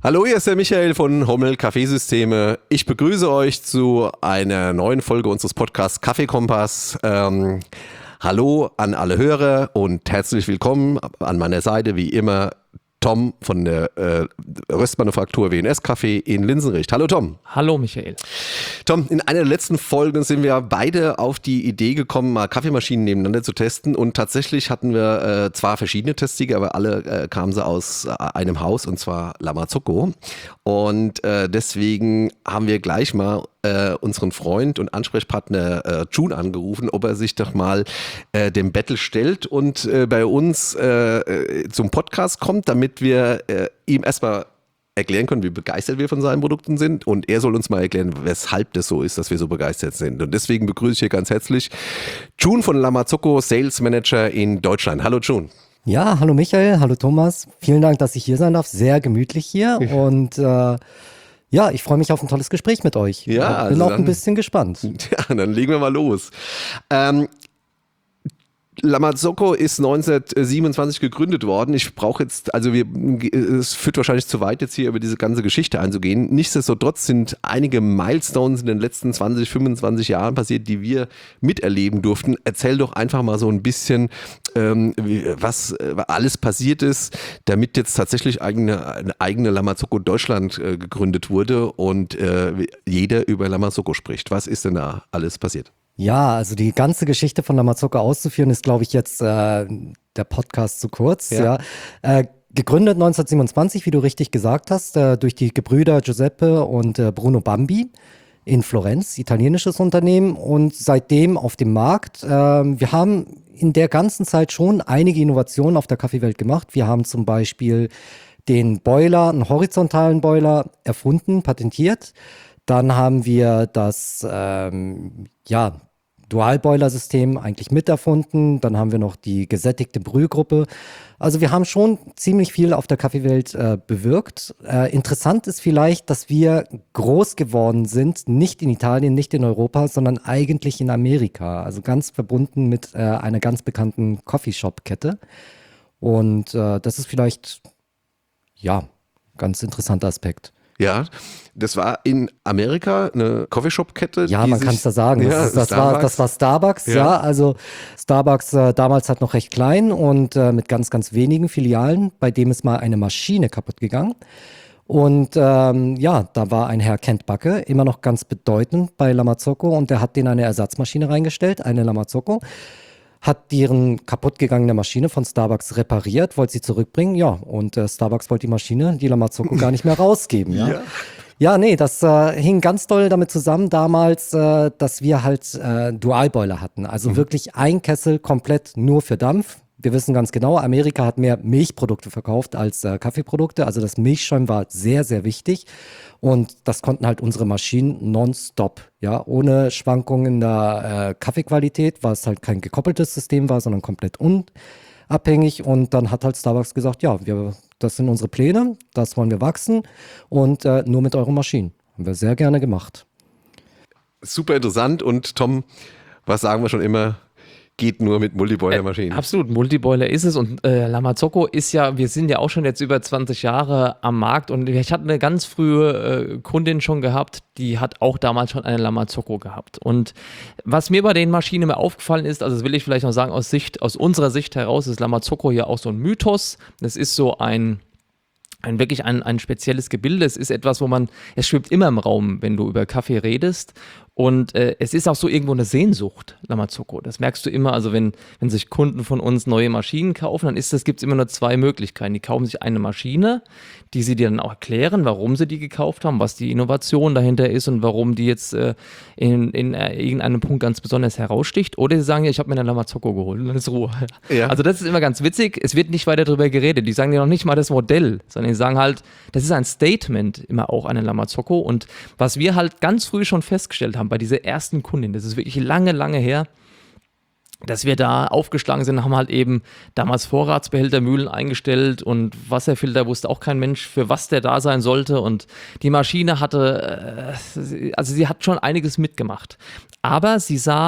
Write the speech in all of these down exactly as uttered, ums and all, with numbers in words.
Hallo, hier ist der Michael von Hommel Kaffeesysteme. Ich begrüße euch zu einer neuen Folge unseres Podcasts Kaffeekompass. Ähm, hallo an alle Hörer und herzlich willkommen an meiner Seite wie immer Tom von der äh, Röstmanufaktur W und S Kaffee in Linsenricht. Hallo Tom. Hallo Michael. Tom, in einer der letzten Folgen sind wir beide auf die Idee gekommen, mal Kaffeemaschinen nebeneinander zu testen und tatsächlich hatten wir äh, zwar verschiedene Testsieger, aber alle äh, kamen sie aus äh, einem Haus und zwar La Marzocco und äh, deswegen haben wir gleich mal äh, unseren Freund und Ansprechpartner äh, June angerufen, ob er sich doch mal äh, dem Battle stellt und äh, bei uns äh, zum Podcast kommt, damit wir äh, ihm erstmal erklären können, wie begeistert wir von seinen Produkten sind und er soll uns mal erklären, weshalb das so ist, dass wir so begeistert sind. Und deswegen begrüße ich hier ganz herzlich June von La Marzocco, Sales Manager in Deutschland. Hallo June. Ja, hallo Michael, hallo Thomas. Vielen Dank, dass ich hier sein darf. Sehr gemütlich hier und äh, ja, ich freue mich auf ein tolles Gespräch mit euch. Ja, bin also auch dann, ein bisschen gespannt. Ja, dann legen wir mal los. Ähm, La Marzocco ist neunzehnhundertsiebenundzwanzig gegründet worden. Ich brauche jetzt, also wir, es führt wahrscheinlich zu weit jetzt hier über diese ganze Geschichte einzugehen. Nichtsdestotrotz sind einige Milestones in den letzten zwanzig, fünfundzwanzig Jahren passiert, die wir miterleben durften. Erzähl doch einfach mal so ein bisschen, ähm, was alles passiert ist, damit jetzt tatsächlich eigene, eine eigene La Marzocco Deutschland äh, gegründet wurde und äh, jeder über La Marzocco spricht. Was ist denn da alles passiert? Ja, also die ganze Geschichte von La Marzocco auszuführen, ist, glaube ich, jetzt äh, der Podcast zu kurz. Ja. Ja. Äh, gegründet neunzehnhundertsiebenundzwanzig, wie du richtig gesagt hast, äh, durch die Gebrüder Giuseppe und äh, Bruno Bambi in Florenz, italienisches Unternehmen und seitdem auf dem Markt. Äh, wir haben in der ganzen Zeit schon einige Innovationen auf der Kaffeewelt gemacht. Wir haben zum Beispiel den Boiler, einen horizontalen Boiler erfunden, patentiert. Dann haben wir das, ähm, ja, Dualboiler-System eigentlich miterfunden. Dann haben wir noch die gesättigte Brühgruppe. Also wir haben schon ziemlich viel auf der Kaffeewelt äh, bewirkt. Äh, interessant ist vielleicht, dass wir groß geworden sind, nicht in Italien, nicht in Europa, sondern eigentlich in Amerika. Also ganz verbunden mit äh, einer ganz bekannten Coffeeshop-Kette. Und äh, das ist vielleicht, ja, ganz interessanter Aspekt. Ja, das war in Amerika eine Coffeeshop-Kette. Ja, man kann es da sagen. Ja, das, das, war, das war Starbucks, ja. ja also Starbucks äh, damals halt noch recht klein und äh, mit ganz, ganz wenigen Filialen. Bei dem ist mal eine Maschine kaputt gegangen. Und ähm, ja, da war ein Herr Kent Backe, immer noch ganz bedeutend bei La Marzocco und der hat denen eine Ersatzmaschine reingestellt, eine La Marzocco. Hat deren kaputtgegangene Maschine von Starbucks repariert, wollte sie zurückbringen, ja, und äh, Starbucks wollte die Maschine, die La Marzocco, gar nicht mehr rausgeben, ja. ja. Ja, nee, das äh, hing ganz doll damit zusammen damals, äh, dass wir halt äh, Dualboiler hatten, also mhm. wirklich ein Kessel komplett nur für Dampf. Wir wissen ganz genau, Amerika hat mehr Milchprodukte verkauft als äh, Kaffeeprodukte, also das Milchschäumen war sehr, sehr wichtig und das konnten halt unsere Maschinen nonstop, ja, ohne Schwankungen in der äh, Kaffeequalität, weil es halt kein gekoppeltes System war, sondern komplett unabhängig und dann hat halt Starbucks gesagt, ja, wir, das sind unsere Pläne, das wollen wir wachsen und äh, nur mit euren Maschinen. Haben wir sehr gerne gemacht. Super interessant und Tom, was sagen wir schon immer? Geht nur mit Multiboiler-Maschinen. Äh, absolut, Multiboiler ist es und äh, La Marzocco ist ja, wir sind ja auch schon jetzt über zwanzig Jahre am Markt und ich hatte eine ganz frühe äh, Kundin schon gehabt, die hat auch damals schon eine La Marzocco gehabt und was mir bei den Maschinen immer aufgefallen ist, also das will ich vielleicht noch sagen, aus Sicht, aus unserer Sicht heraus ist La Marzocco ja auch so ein Mythos, das ist so ein Ein wirklich ein, ein spezielles Gebilde. Es ist etwas, wo man, es schwebt immer im Raum, wenn du über Kaffee redest. Und äh, es ist auch so irgendwo eine Sehnsucht, La Marzocco. Das merkst du immer, also wenn, wenn sich Kunden von uns neue Maschinen kaufen, dann ist das, gibt es immer nur zwei Möglichkeiten. Die kaufen sich eine Maschine, die sie dir dann auch erklären, warum sie die gekauft haben, was die Innovation dahinter ist und warum die jetzt äh, in, in äh, irgendeinem Punkt ganz besonders heraussticht. Oder sie sagen, ja, ich habe mir eine La Marzocco geholt und dann ist Ruhe. Ja. Also das ist immer ganz witzig. Es wird nicht weiter darüber geredet. Die sagen dir noch nicht mal das Modell, sondern die sagen halt, das ist ein Statement, immer auch eine La Marzocco. Und was wir halt ganz früh schon festgestellt haben, bei dieser ersten Kundin, das ist wirklich lange, lange her, dass wir da aufgeschlagen sind, haben halt eben damals Vorratsbehältermühlen eingestellt und Wasserfilter wusste auch kein Mensch, für was der da sein sollte und die Maschine hatte, also sie hat schon einiges mitgemacht, aber sie sah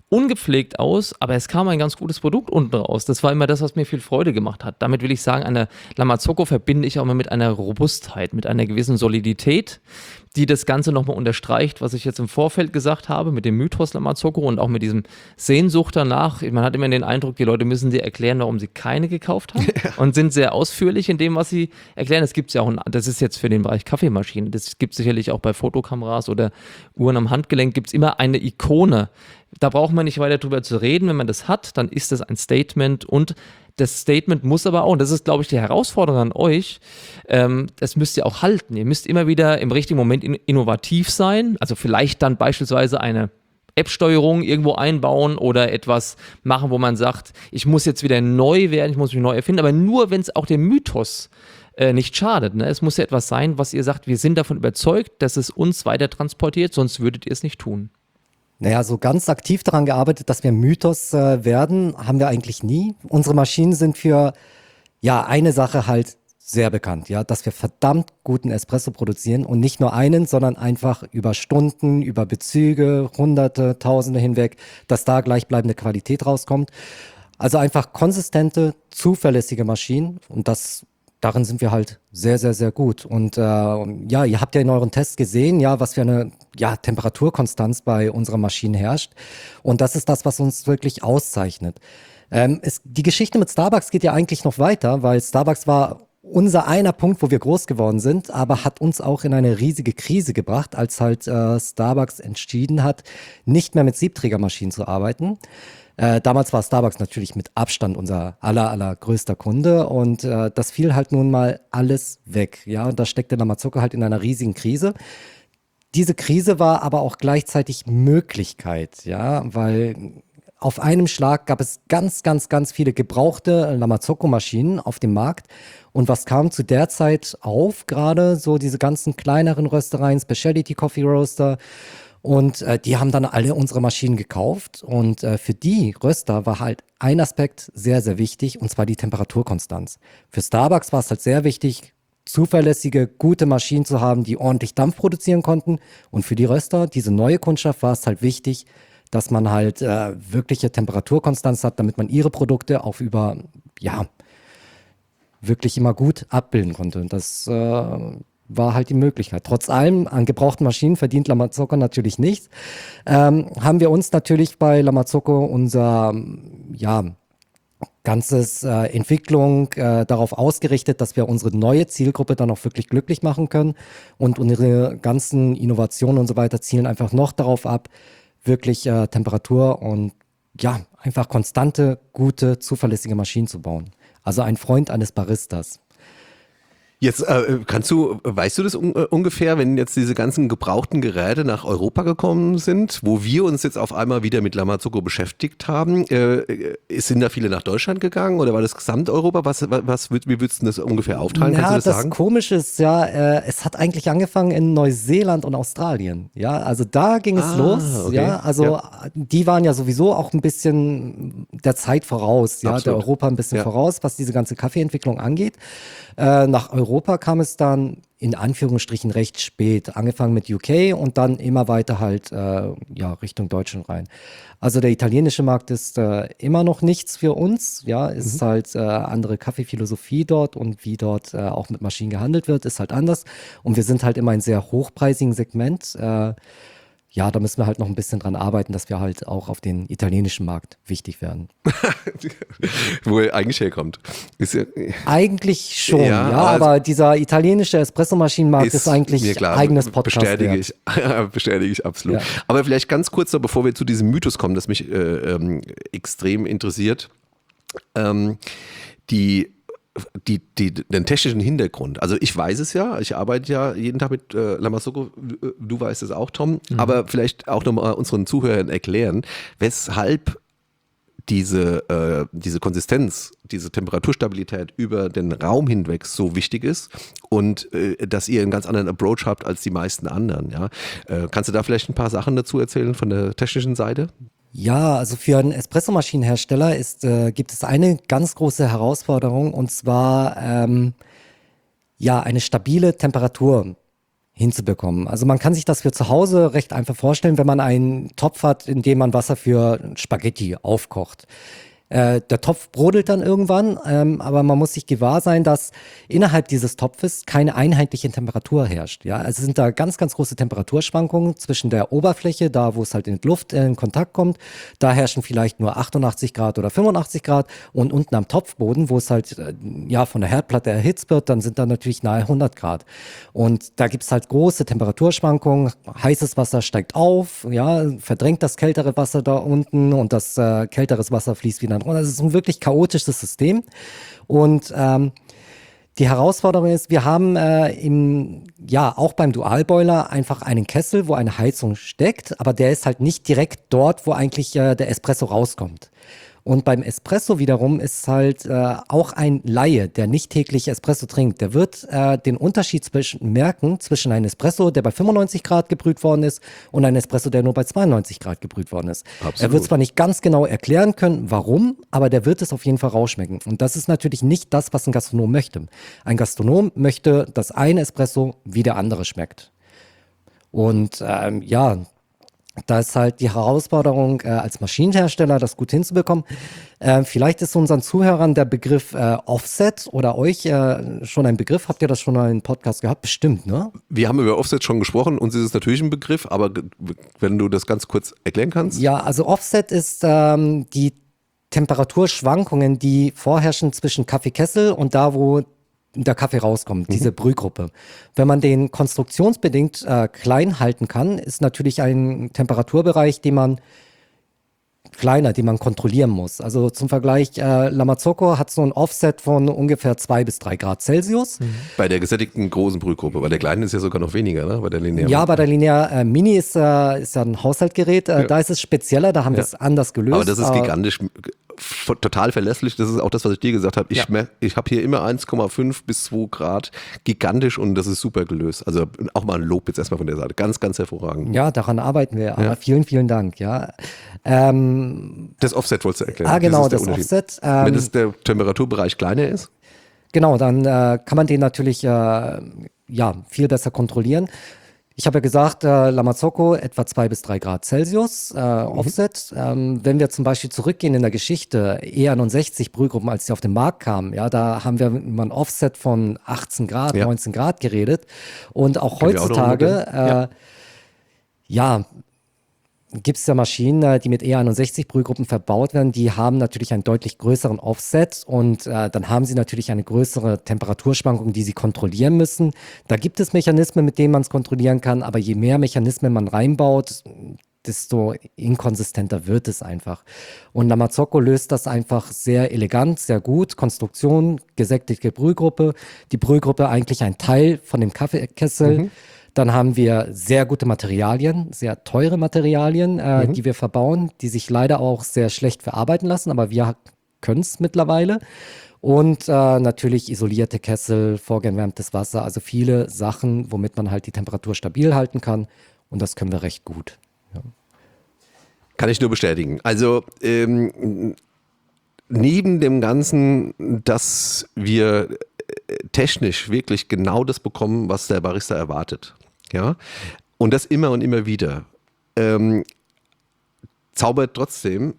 ungepflegt aus, aber es kam ein ganz gutes Produkt unten raus. Das war immer das, was mir viel Freude gemacht hat. Damit will ich sagen, eine Lamazocco verbinde ich auch immer mit einer Robustheit, mit einer gewissen Solidität, die das Ganze nochmal unterstreicht, was ich jetzt im Vorfeld gesagt habe, mit dem Mythos Lamazocco und auch mit diesem Sehnsucht danach. Man hat immer den Eindruck, die Leute müssen dir erklären, warum sie keine gekauft haben und sind sehr ausführlich in dem, was sie erklären. Das gibt es ja auch, das ist jetzt für den Bereich Kaffeemaschinen, das gibt es sicherlich auch bei Fotokameras oder Uhren am Handgelenk, gibt es immer eine Ikone. Da braucht man nicht weiter drüber zu reden. Wenn man das hat, dann ist das ein Statement und das Statement muss aber auch, und das ist, glaube ich, die Herausforderung an euch, ähm, das müsst ihr auch halten. Ihr müsst immer wieder im richtigen Moment in, innovativ sein, also vielleicht dann beispielsweise eine App-Steuerung irgendwo einbauen oder etwas machen, wo man sagt, ich muss jetzt wieder neu werden, ich muss mich neu erfinden, aber nur, wenn es auch dem Mythos äh, nicht schadet. Ne? Es muss ja etwas sein, was ihr sagt, wir sind davon überzeugt, dass es uns weiter transportiert, sonst würdet ihr es nicht tun. Naja, so ganz aktiv daran gearbeitet, dass wir Mythos äh, werden, haben wir eigentlich nie. Unsere Maschinen sind für, ja, eine Sache halt sehr bekannt, ja, dass wir verdammt guten Espresso produzieren und nicht nur einen, sondern einfach über Stunden, über Bezüge, Hunderte, Tausende hinweg, dass da gleichbleibende Qualität rauskommt. Also einfach konsistente, zuverlässige Maschinen und das darin sind wir halt sehr, sehr, sehr gut. Und äh, ja, ihr habt ja in euren Tests gesehen, ja, was für eine ja, Temperaturkonstanz bei unserer Maschine herrscht. Und das ist das, was uns wirklich auszeichnet. Ähm, es, die Geschichte mit Starbucks geht ja eigentlich noch weiter, weil Starbucks war unser einer Punkt, wo wir groß geworden sind, aber hat uns auch in eine riesige Krise gebracht, als halt äh, Starbucks entschieden hat, nicht mehr mit Siebträgermaschinen zu arbeiten. Äh, damals war Starbucks natürlich mit Abstand unser aller, allergrößter Kunde und äh, das fiel halt nun mal alles weg. Ja, und da steckte Lamazocco halt in einer riesigen Krise. Diese Krise war aber auch gleichzeitig Möglichkeit, ja, weil auf einem Schlag gab es ganz, ganz, ganz viele gebrauchte Lamazocco-Maschinen auf dem Markt. Und was kam zu der Zeit auf? Gerade so diese ganzen kleineren Röstereien, Specialty Coffee Roaster. Und äh, die haben dann alle unsere Maschinen gekauft. Und äh, für die Röster war halt ein Aspekt sehr, sehr wichtig, und zwar die Temperaturkonstanz. Für Starbucks war es halt sehr wichtig, zuverlässige, gute Maschinen zu haben, die ordentlich Dampf produzieren konnten. Und für die Röster, diese neue Kundschaft, war es halt wichtig, dass man halt äh, wirkliche Temperaturkonstanz hat, damit man ihre Produkte auch über, ja, wirklich immer gut abbilden konnte. Und das äh, war halt die Möglichkeit. Trotz allem, an gebrauchten Maschinen verdient Lamazocco natürlich nichts. Ähm, haben wir uns natürlich bei Lamazocco unser, ja, ganzes äh, Entwicklung äh, darauf ausgerichtet, dass wir unsere neue Zielgruppe dann auch wirklich glücklich machen können. Und unsere ganzen Innovationen und so weiter zielen einfach noch darauf ab, wirklich äh, Temperatur und ja, einfach konstante, gute, zuverlässige Maschinen zu bauen. Also ein Freund eines Baristas. Jetzt äh, kannst du, weißt du das un- äh, ungefähr, wenn jetzt diese ganzen gebrauchten Geräte nach Europa gekommen sind, wo wir uns jetzt auf einmal wieder mit Lamazocco beschäftigt haben, äh, sind da viele nach Deutschland gegangen oder war das Gesamteuropa? Was, was, was wie würdest du das ungefähr aufteilen? Ja, kannst du das, das sagen? Komische ist ja, äh, es hat eigentlich angefangen in Neuseeland und Australien. Ja, also da ging es Ah, los. okay. Ja, also Ja. die waren ja sowieso auch ein bisschen der Zeit voraus, ja, Absolut. der Europa ein bisschen Ja. voraus, was diese ganze Kaffeeentwicklung angeht. Äh, nach Europa kam es dann in Anführungsstrichen recht spät, angefangen mit U K und dann immer weiter halt äh, ja, Richtung Deutschland rein. Also der italienische Markt ist äh, immer noch nichts für uns, ja, ist Mhm. halt äh, andere Kaffeephilosophie dort und wie dort äh, auch mit Maschinen gehandelt wird, ist halt anders und wir sind halt immer ein sehr hochpreisigen Segment. Äh, ja, da müssen wir halt noch ein bisschen dran arbeiten, dass wir halt auch auf den italienischen Markt wichtig werden. Wo er eigentlich herkommt. Ist ja, Eigentlich schon, Ja, ja, also- aber dieser italienische Espressomaschinenmarkt ist, ist eigentlich mir klar, eigenes Podcast. Bestätige wert. ich, bestätige ich absolut. Ja. Aber vielleicht ganz kurz noch, bevor wir zu diesem Mythos kommen, das mich äh, ähm, extrem interessiert. Ähm, die Die, die, den technischen Hintergrund. Also ich weiß es ja, ich arbeite ja jeden Tag mit äh, Lamazocco, du, du weißt es auch, Tom, mhm. aber vielleicht auch nochmal unseren Zuhörern erklären, weshalb diese, äh, diese Konsistenz, diese Temperaturstabilität über den Raum hinweg so wichtig ist und äh, dass ihr einen ganz anderen Approach habt als die meisten anderen. Ja? Äh, kannst du da vielleicht ein paar Sachen dazu erzählen von der technischen Seite? Ja, also für einen Espressomaschinenhersteller ist, äh, gibt es eine ganz große Herausforderung und zwar ähm, ja eine stabile Temperatur hinzubekommen. Also man kann sich das für zu Hause recht einfach vorstellen, wenn man einen Topf hat, in dem man Wasser für Spaghetti aufkocht. Äh, der Topf brodelt dann irgendwann, ähm, aber man muss sich gewahr sein, dass innerhalb dieses Topfes keine einheitliche Temperatur herrscht. Ja? Also sind da ganz, ganz große Temperaturschwankungen zwischen der Oberfläche, da wo es halt in die Luft äh, in Kontakt kommt, da herrschen vielleicht nur achtundachtzig Grad oder fünfundachtzig Grad und unten am Topfboden, wo es halt äh, ja von der Herdplatte erhitzt wird, dann sind da natürlich nahe hundert Grad. Und da gibt es halt große Temperaturschwankungen, heißes Wasser steigt auf, ja, verdrängt das kältere Wasser da unten und das äh, kälteres Wasser fließt wieder runter. Das ist ein wirklich chaotisches System. Und ähm, die Herausforderung ist, wir haben äh, im, ja, auch beim Dualboiler einfach einen Kessel, wo eine Heizung steckt, aber der ist halt nicht direkt dort, wo eigentlich äh, der Espresso rauskommt. Und beim Espresso wiederum ist halt äh, auch ein Laie, der nicht täglich Espresso trinkt, der wird äh, den Unterschied zwischen merken zwischen einem Espresso, der bei fünfundneunzig Grad gebrüht worden ist, und einem Espresso, der nur bei zweiundneunzig Grad gebrüht worden ist. Absolut. Er wird zwar nicht ganz genau erklären können, warum, aber der wird es auf jeden Fall rausschmecken. Und das ist natürlich nicht das, was ein Gastronom möchte. Ein Gastronom möchte, dass ein Espresso wie der andere schmeckt. Und ähm, ja, da ist halt die Herausforderung, äh, als Maschinenhersteller das gut hinzubekommen. Äh, vielleicht ist unseren Zuhörern der Begriff äh, Offset oder euch äh, schon ein Begriff. Habt ihr das schon mal in einem Podcast gehabt? Bestimmt, ne? Wir haben über Offset schon gesprochen, uns ist es natürlich ein Begriff, aber g- wenn du das ganz kurz erklären kannst. Ja, also Offset ist ähm, die Temperaturschwankungen, die vorherrschen zwischen Kaffeekessel und da, wo der Kaffee rauskommt, diese Brühgruppe. Wenn man den konstruktionsbedingt äh, klein halten kann, ist natürlich ein Temperaturbereich, den man kleiner, den man kontrollieren muss. Also zum Vergleich, äh, La Marzocco hat so ein Offset von ungefähr zwei bis drei Grad Celsius. Mhm. Bei der gesättigten großen Brühgruppe, bei der kleinen ist ja sogar noch weniger, ne? Bei der Linear. Ja, bei der Linear äh, Mini ist, äh, ist ja ein Haushaltgerät, äh, ja. Da ist es spezieller, da haben ja. wir es anders gelöst. Aber das ist gigantisch, f- total verlässlich, das ist auch das, was ich dir gesagt habe. Ich, ja. mer- ich habe hier immer eins Komma fünf bis zwei Grad, gigantisch, und das ist super gelöst. Also auch mal ein Lob jetzt erstmal von der Seite, ganz, ganz hervorragend. Ja, daran arbeiten wir, aber ja. vielen, vielen Dank, ja. Ähm, das Offset wolltest du erklären. Ah, genau, das, das Offset. Ähm, Wenn das der Temperaturbereich kleiner ist? Genau, dann äh, kann man den natürlich äh, ja, viel besser kontrollieren. Ich habe ja gesagt, äh, La Marzocco etwa zwei bis drei Grad Celsius, äh, mhm. Offset. Ähm, wenn wir zum Beispiel zurückgehen in der Geschichte, E einundsechzig Brühgruppen, als sie auf den Markt kamen, ja, da haben wir über ein Offset von achtzehn Grad, ja. neunzehn Grad geredet. Und auch Können heutzutage, auch äh, ja, ja gibt es ja Maschinen, die mit E einundsechzig Brühgruppen verbaut werden, die haben natürlich einen deutlich größeren Offset und äh, dann haben sie natürlich eine größere Temperaturschwankung, die sie kontrollieren müssen. Da gibt es Mechanismen, mit denen man es kontrollieren kann, aber je mehr Mechanismen man reinbaut, desto inkonsistenter wird es einfach. Und La Marzocco löst das einfach sehr elegant, sehr gut. Konstruktion, gesättigte Brühgruppe, die Brühgruppe eigentlich ein Teil von dem Kaffeekessel. Mhm. Dann haben wir sehr gute Materialien, sehr teure Materialien, äh, mhm. die wir verbauen, die sich leider auch sehr schlecht verarbeiten lassen, aber wir können es mittlerweile. Und äh, natürlich isolierte Kessel, vorgewärmtes Wasser, also viele Sachen, womit man halt die Temperatur stabil halten kann. Und das können wir recht gut. Ja. Kann ich nur bestätigen. Also ähm, neben dem Ganzen, dass wir technisch wirklich genau das bekommen, was der Barista erwartet. Ja? Und das immer und immer wieder. Ähm, zaubert trotzdem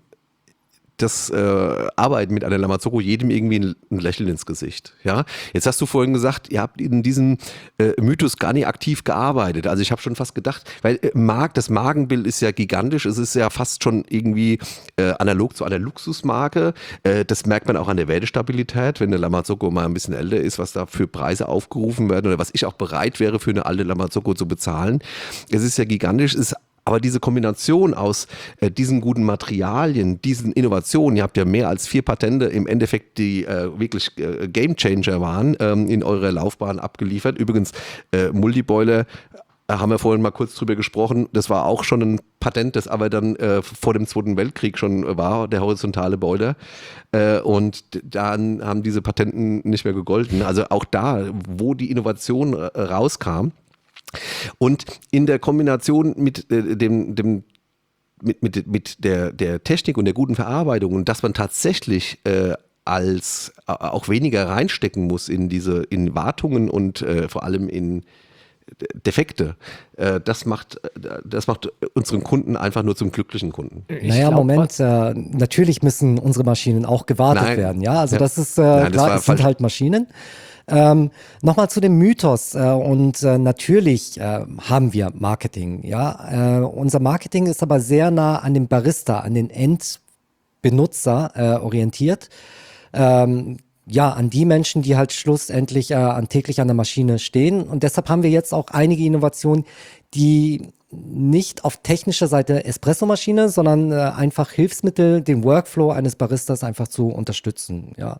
das äh, Arbeiten mit einer La Marzocco jedem irgendwie ein, ein Lächeln ins Gesicht. Ja? Jetzt hast du vorhin gesagt, ihr habt in diesem äh, Mythos gar nicht aktiv gearbeitet. Also ich habe schon fast gedacht, weil äh, Mark, das Magenbild ist ja gigantisch, es ist ja fast schon irgendwie äh, analog zu einer Luxusmarke. Äh, das merkt man auch an der Wertestabilität, wenn eine La Marzocco mal ein bisschen älter ist, was da für Preise aufgerufen werden oder was ich auch bereit wäre, für eine alte La Marzocco zu bezahlen. Es ist ja gigantisch, es ist aber diese Kombination aus äh, diesen guten Materialien, diesen Innovationen, ihr habt ja mehr als vier Patente im Endeffekt, die äh, wirklich äh, Gamechanger waren, ähm, in eurer Laufbahn abgeliefert. Übrigens, äh, Multiboiler, äh, haben wir vorhin mal kurz drüber gesprochen, das war auch schon ein Patent, das aber dann äh, vor dem Zweiten Weltkrieg schon war, der horizontale Boiler. Äh, und dann haben diese Patenten nicht mehr gegolten. Also auch da, wo die Innovation äh, rauskam, und in der Kombination mit äh, dem, dem mit, mit, mit der, der Technik und der guten Verarbeitung und dass man tatsächlich äh, als äh, auch weniger reinstecken muss in diese in Wartungen und äh, vor allem in Defekte, äh, das macht, das macht unseren Kunden einfach nur zum glücklichen Kunden. Ich naja, glaub, Moment, äh, natürlich müssen unsere Maschinen auch gewartet Nein. werden. Ja, also ja. das ist äh, Nein, klar, das es sind halt Maschinen. Ähm, Nochmal zu dem Mythos äh, und äh, natürlich äh, haben wir Marketing. Ja, äh, unser Marketing ist aber sehr nah an dem Barista, an den Endbenutzer äh, orientiert. Ähm, ja, an die Menschen, die halt schlussendlich äh, an, täglich an der Maschine stehen. Und deshalb haben wir jetzt auch einige Innovationen, die nicht auf technischer Seite Espresso-Maschine, sondern äh, einfach Hilfsmittel, den Workflow eines Baristas einfach zu unterstützen. Ja.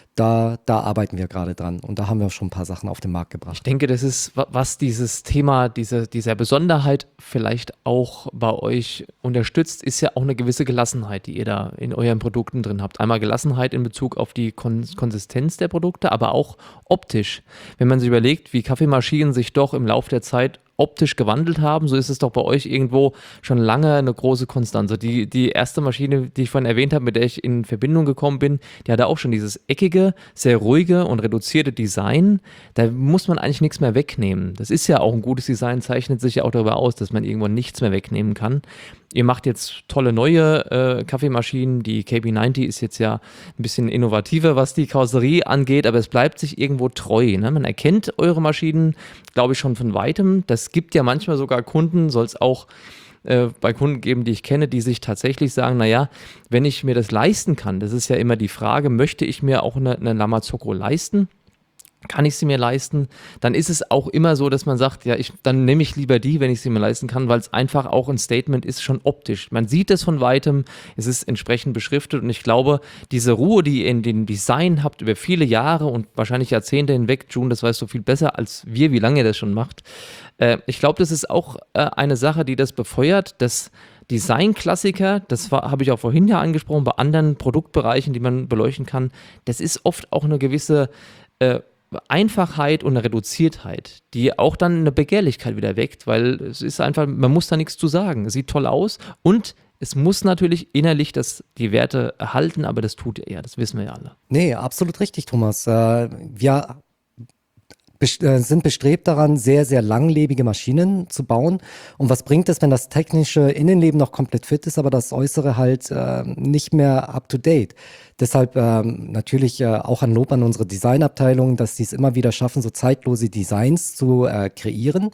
Da, da arbeiten wir gerade dran und da haben wir schon ein paar Sachen auf den Markt gebracht. Ich denke, das ist, was dieses Thema, diese, dieser Besonderheit vielleicht auch bei euch unterstützt, ist ja auch eine gewisse Gelassenheit, die ihr da in euren Produkten drin habt. Einmal Gelassenheit in Bezug auf die Kon- Konsistenz der Produkte, aber auch optisch. Wenn man sich überlegt, wie Kaffeemaschinen sich doch im Laufe der Zeit optisch gewandelt haben, so ist es doch bei euch irgendwo schon lange eine große Konstante. Die, die erste Maschine, die ich vorhin erwähnt habe, mit der ich in Verbindung gekommen bin, die hatte auch schon dieses eckige, sehr ruhige und reduzierte Design. Da muss man eigentlich nichts mehr wegnehmen. Das ist ja auch ein gutes Design, zeichnet sich ja auch darüber aus, dass man irgendwann nichts mehr wegnehmen kann. Ihr macht jetzt tolle neue äh, Kaffeemaschinen. Die K B neunzig ist jetzt ja ein bisschen innovativer, was die Karosserie angeht, aber es bleibt sich irgendwo treu. Ne? Man erkennt eure Maschinen, glaube ich, schon von weitem. Das gibt ja manchmal sogar Kunden, soll es auch äh, bei Kunden geben, die ich kenne, die sich tatsächlich sagen, naja, wenn ich mir das leisten kann, das ist ja immer die Frage, möchte ich mir auch eine, eine Lamazocco leisten? Kann ich sie mir leisten, dann ist es auch immer so, dass man sagt, ja, ich, dann nehme ich lieber die, wenn ich sie mir leisten kann, weil es einfach auch ein Statement ist, schon optisch. Man sieht es von weitem, es ist entsprechend beschriftet und ich glaube, diese Ruhe, die ihr in dem Design habt über viele Jahre und wahrscheinlich Jahrzehnte hinweg, June, das weißt du viel besser als wir, wie lange ihr das schon macht. Äh, ich glaube, das ist auch äh, eine Sache, die das befeuert, dass Designklassiker, das habe ich auch vorhin ja angesprochen, bei anderen Produktbereichen, die man beleuchten kann, das ist oft auch eine gewisse äh, Einfachheit und eine Reduziertheit, die auch dann eine Begehrlichkeit wieder weckt, weil es ist einfach, man muss da nichts zu sagen. Es sieht toll aus und es muss natürlich innerlich das, die Werte erhalten, aber das tut er ja, das wissen wir ja alle. Nee, absolut richtig, Thomas. Äh, wir sind bestrebt daran, sehr, sehr langlebige Maschinen zu bauen. Und was bringt es, wenn das technische Innenleben noch komplett fit ist, aber das Äußere halt äh, nicht mehr up-to-date? Deshalb ähm, natürlich äh, auch ein Lob an unsere Designabteilung, dass sie es immer wieder schaffen, so zeitlose Designs zu äh, kreieren.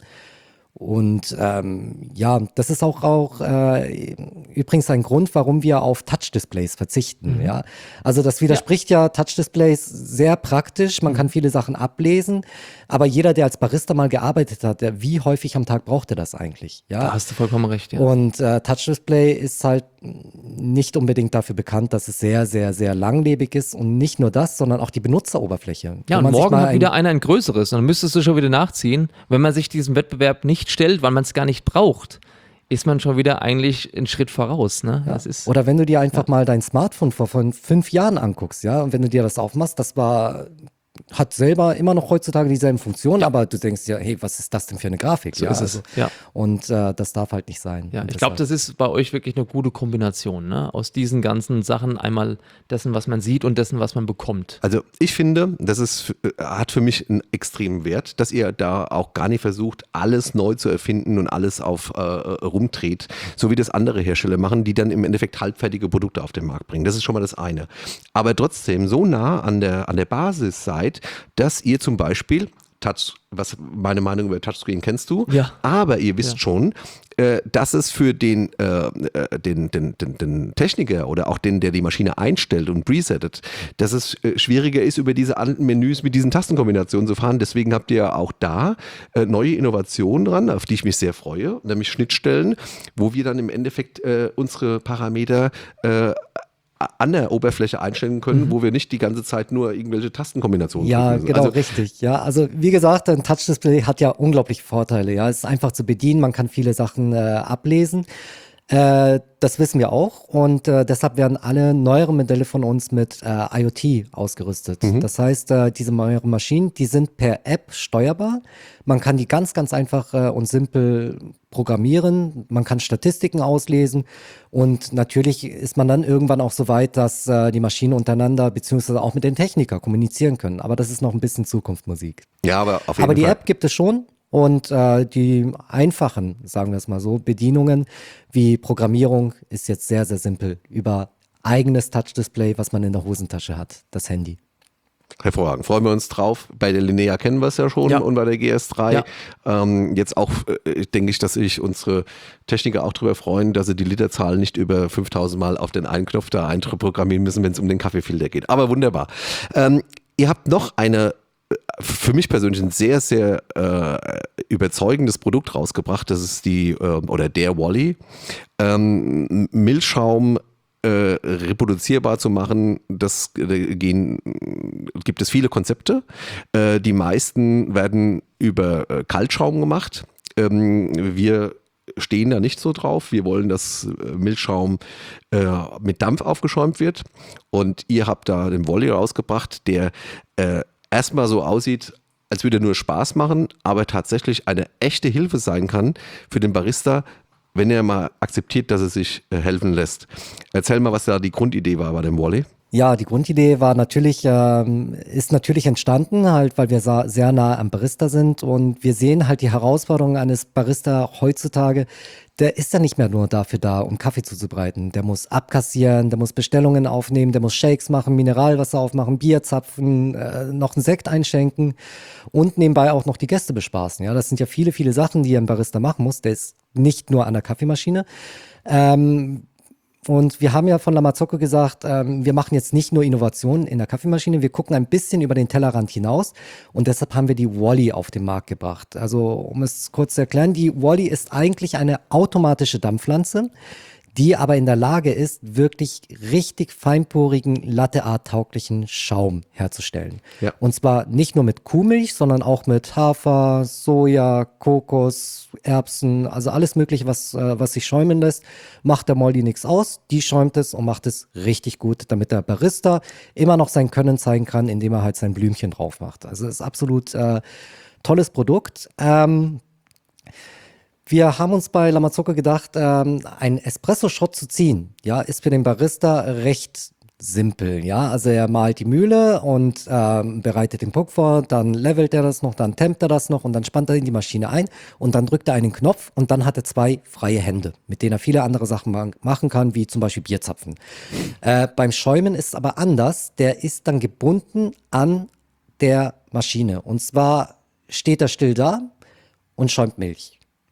Und ähm, ja, das ist auch, auch äh, übrigens ein Grund, warum wir auf Touch-Displays verzichten. Mhm. Ja? Also das widerspricht ja, ja Touch-Displays sehr praktisch, man mhm. kann viele Sachen ablesen, aber jeder, der als Barista mal gearbeitet hat, der, wie häufig am Tag braucht er das eigentlich? Ja? Da hast du vollkommen recht, ja. Und äh, Touch-Display ist halt nicht unbedingt dafür bekannt, dass es sehr, sehr, sehr langlebig ist und nicht nur das, sondern auch die Benutzeroberfläche. Ja, und morgen hat wieder einer ein größeres und dann müsstest du schon wieder nachziehen, wenn man sich diesem Wettbewerb nicht stellt, weil man es gar nicht braucht, ist man schon wieder eigentlich einen Schritt voraus. Ne? Ja. Das ist, Oder wenn du dir einfach ja. mal dein Smartphone vor von fünf Jahren anguckst, ja, und wenn du dir das aufmachst, das war, hat selber immer noch heutzutage dieselben Funktionen, ja. aber du denkst ja, hey, was ist das denn für eine Grafik? So ja, ist es. Also, ja. Und äh, das darf halt nicht sein. Ja, und ich glaube, das ist bei euch wirklich eine gute Kombination, ne? Aus diesen ganzen Sachen, einmal dessen, was man sieht und dessen, was man bekommt. Also ich finde, das ist, hat für mich einen extremen Wert, dass ihr da auch gar nicht versucht, alles neu zu erfinden und alles auf äh, rumdreht, so wie das andere Hersteller machen, die dann im Endeffekt halbfertige Produkte auf den Markt bringen. Das ist schon mal das eine. Aber trotzdem so nah an der, an der Basis seid, dass ihr zum Beispiel Touch, was meine Meinung über Touchscreen kennst du, ja. aber ihr wisst ja. schon, äh, dass es für den, äh, den, den, den, den Techniker oder auch den, der die Maschine einstellt und presettet, dass es äh, schwieriger ist, über diese alten Menüs mit diesen Tastenkombinationen zu fahren. Deswegen habt ihr auch da äh, neue Innovationen dran, auf die ich mich sehr freue, nämlich Schnittstellen, wo wir dann im Endeffekt äh, unsere Parameter äh, an der Oberfläche einstellen können, mhm. wo wir nicht die ganze Zeit nur irgendwelche Tastenkombinationen Ja, drücken. genau, Also, richtig. Ja, also wie gesagt, ein Touch-Display hat ja unglaublich Vorteile. Ja, es ist einfach zu bedienen, man kann viele Sachen äh, ablesen. Äh, das wissen wir auch und äh, deshalb werden alle neueren Modelle von uns mit äh, IoT ausgerüstet. Mhm. Das heißt, äh, diese neueren Maschinen, die sind per App steuerbar. Man kann die ganz, ganz einfach äh, und simpel programmieren. Man kann Statistiken auslesen und natürlich ist man dann irgendwann auch so weit, dass äh, die Maschinen untereinander beziehungsweise auch mit den Technikern kommunizieren können. Aber das ist noch ein bisschen Zukunftsmusik. Ja, aber auf jeden Aber die Fall. App gibt es schon. Und äh, die einfachen, sagen wir es mal so, Bedienungen wie Programmierung ist jetzt sehr, sehr simpel. Über eigenes Touch-Display, was man in der Hosentasche hat, das Handy. Hervorragend, freuen wir uns drauf. Bei der Linnea kennen wir es ja schon Ja. und bei der G S drei. Ja. Ähm, jetzt auch äh, denke ich, dass sich unsere Techniker auch darüber freuen, dass sie die Literzahl nicht über fünftausend Mal auf den einen Knopf da einprogrammieren müssen, wenn es um den Kaffeefilter geht. Aber wunderbar. Ähm, ihr habt noch eine, für mich persönlich ein sehr, sehr äh, überzeugendes Produkt rausgebracht. Das ist die, äh, oder der Wally. Ähm, Milchschaum Äh, reproduzierbar zu machen, das äh, gehen, gibt es viele Konzepte. Äh, die meisten werden über äh, Kaltschaum gemacht. Ähm, wir stehen da nicht so drauf. Wir wollen, dass äh, Milchschaum äh, mit Dampf aufgeschäumt wird. Und ihr habt da den Wally rausgebracht, der äh, erstmal so aussieht, als würde er nur Spaß machen, aber tatsächlich eine echte Hilfe sein kann für den Barista, wenn er mal akzeptiert, dass er sich äh, helfen lässt. Erzähl mal, was da die Grundidee war bei dem Wally. Ja, die Grundidee war natürlich, ähm, ist natürlich entstanden, halt, weil wir sa- sehr nah am Barista sind und wir sehen halt die Herausforderungen eines Barista heutzutage. Der ist ja nicht mehr nur dafür da, um Kaffee zuzubereiten. Der muss abkassieren, der muss Bestellungen aufnehmen, der muss Shakes machen, Mineralwasser aufmachen, Bier zapfen, äh, noch einen Sekt einschenken und nebenbei auch noch die Gäste bespaßen. Ja, das sind ja viele, viele Sachen, die ein Barista machen muss. Der ist nicht nur an der Kaffeemaschine. Ähm, Und wir haben ja von La Marzocco gesagt, ähm, wir machen jetzt nicht nur Innovationen in der Kaffeemaschine, wir gucken ein bisschen über den Tellerrand hinaus und deshalb haben wir die Wally auf den Markt gebracht. Also um es kurz zu erklären, die Wally ist eigentlich eine automatische Dampfpflanze, die aber in der Lage ist, wirklich richtig feinporigen, Latte-Art-tauglichen Schaum herzustellen. Ja. Und zwar nicht nur mit Kuhmilch, sondern auch mit Hafer, Soja, Kokos, Erbsen, also alles Mögliche, was, äh, was sich schäumen lässt, macht der Molly nichts aus. Die schäumt es und macht es richtig gut, damit der Barista immer noch sein Können zeigen kann, indem er halt sein Blümchen drauf macht. Also es ist absolut äh, tolles Produkt. Ähm, Wir haben uns bei La Marzocco gedacht, ähm, einen Espresso-Shot zu ziehen, ja, ist für den Barista recht simpel, ja. Also er malt die Mühle und ähm, bereitet den Puck vor, dann levelt er das noch, dann tempt er das noch und dann spannt er in die Maschine ein und dann drückt er einen Knopf und dann hat er zwei freie Hände, mit denen er viele andere Sachen ma- machen kann, wie zum Beispiel Bierzapfen. Äh, beim Schäumen ist es aber anders, der ist dann gebunden an der Maschine und zwar steht er still da und schäumt Milch.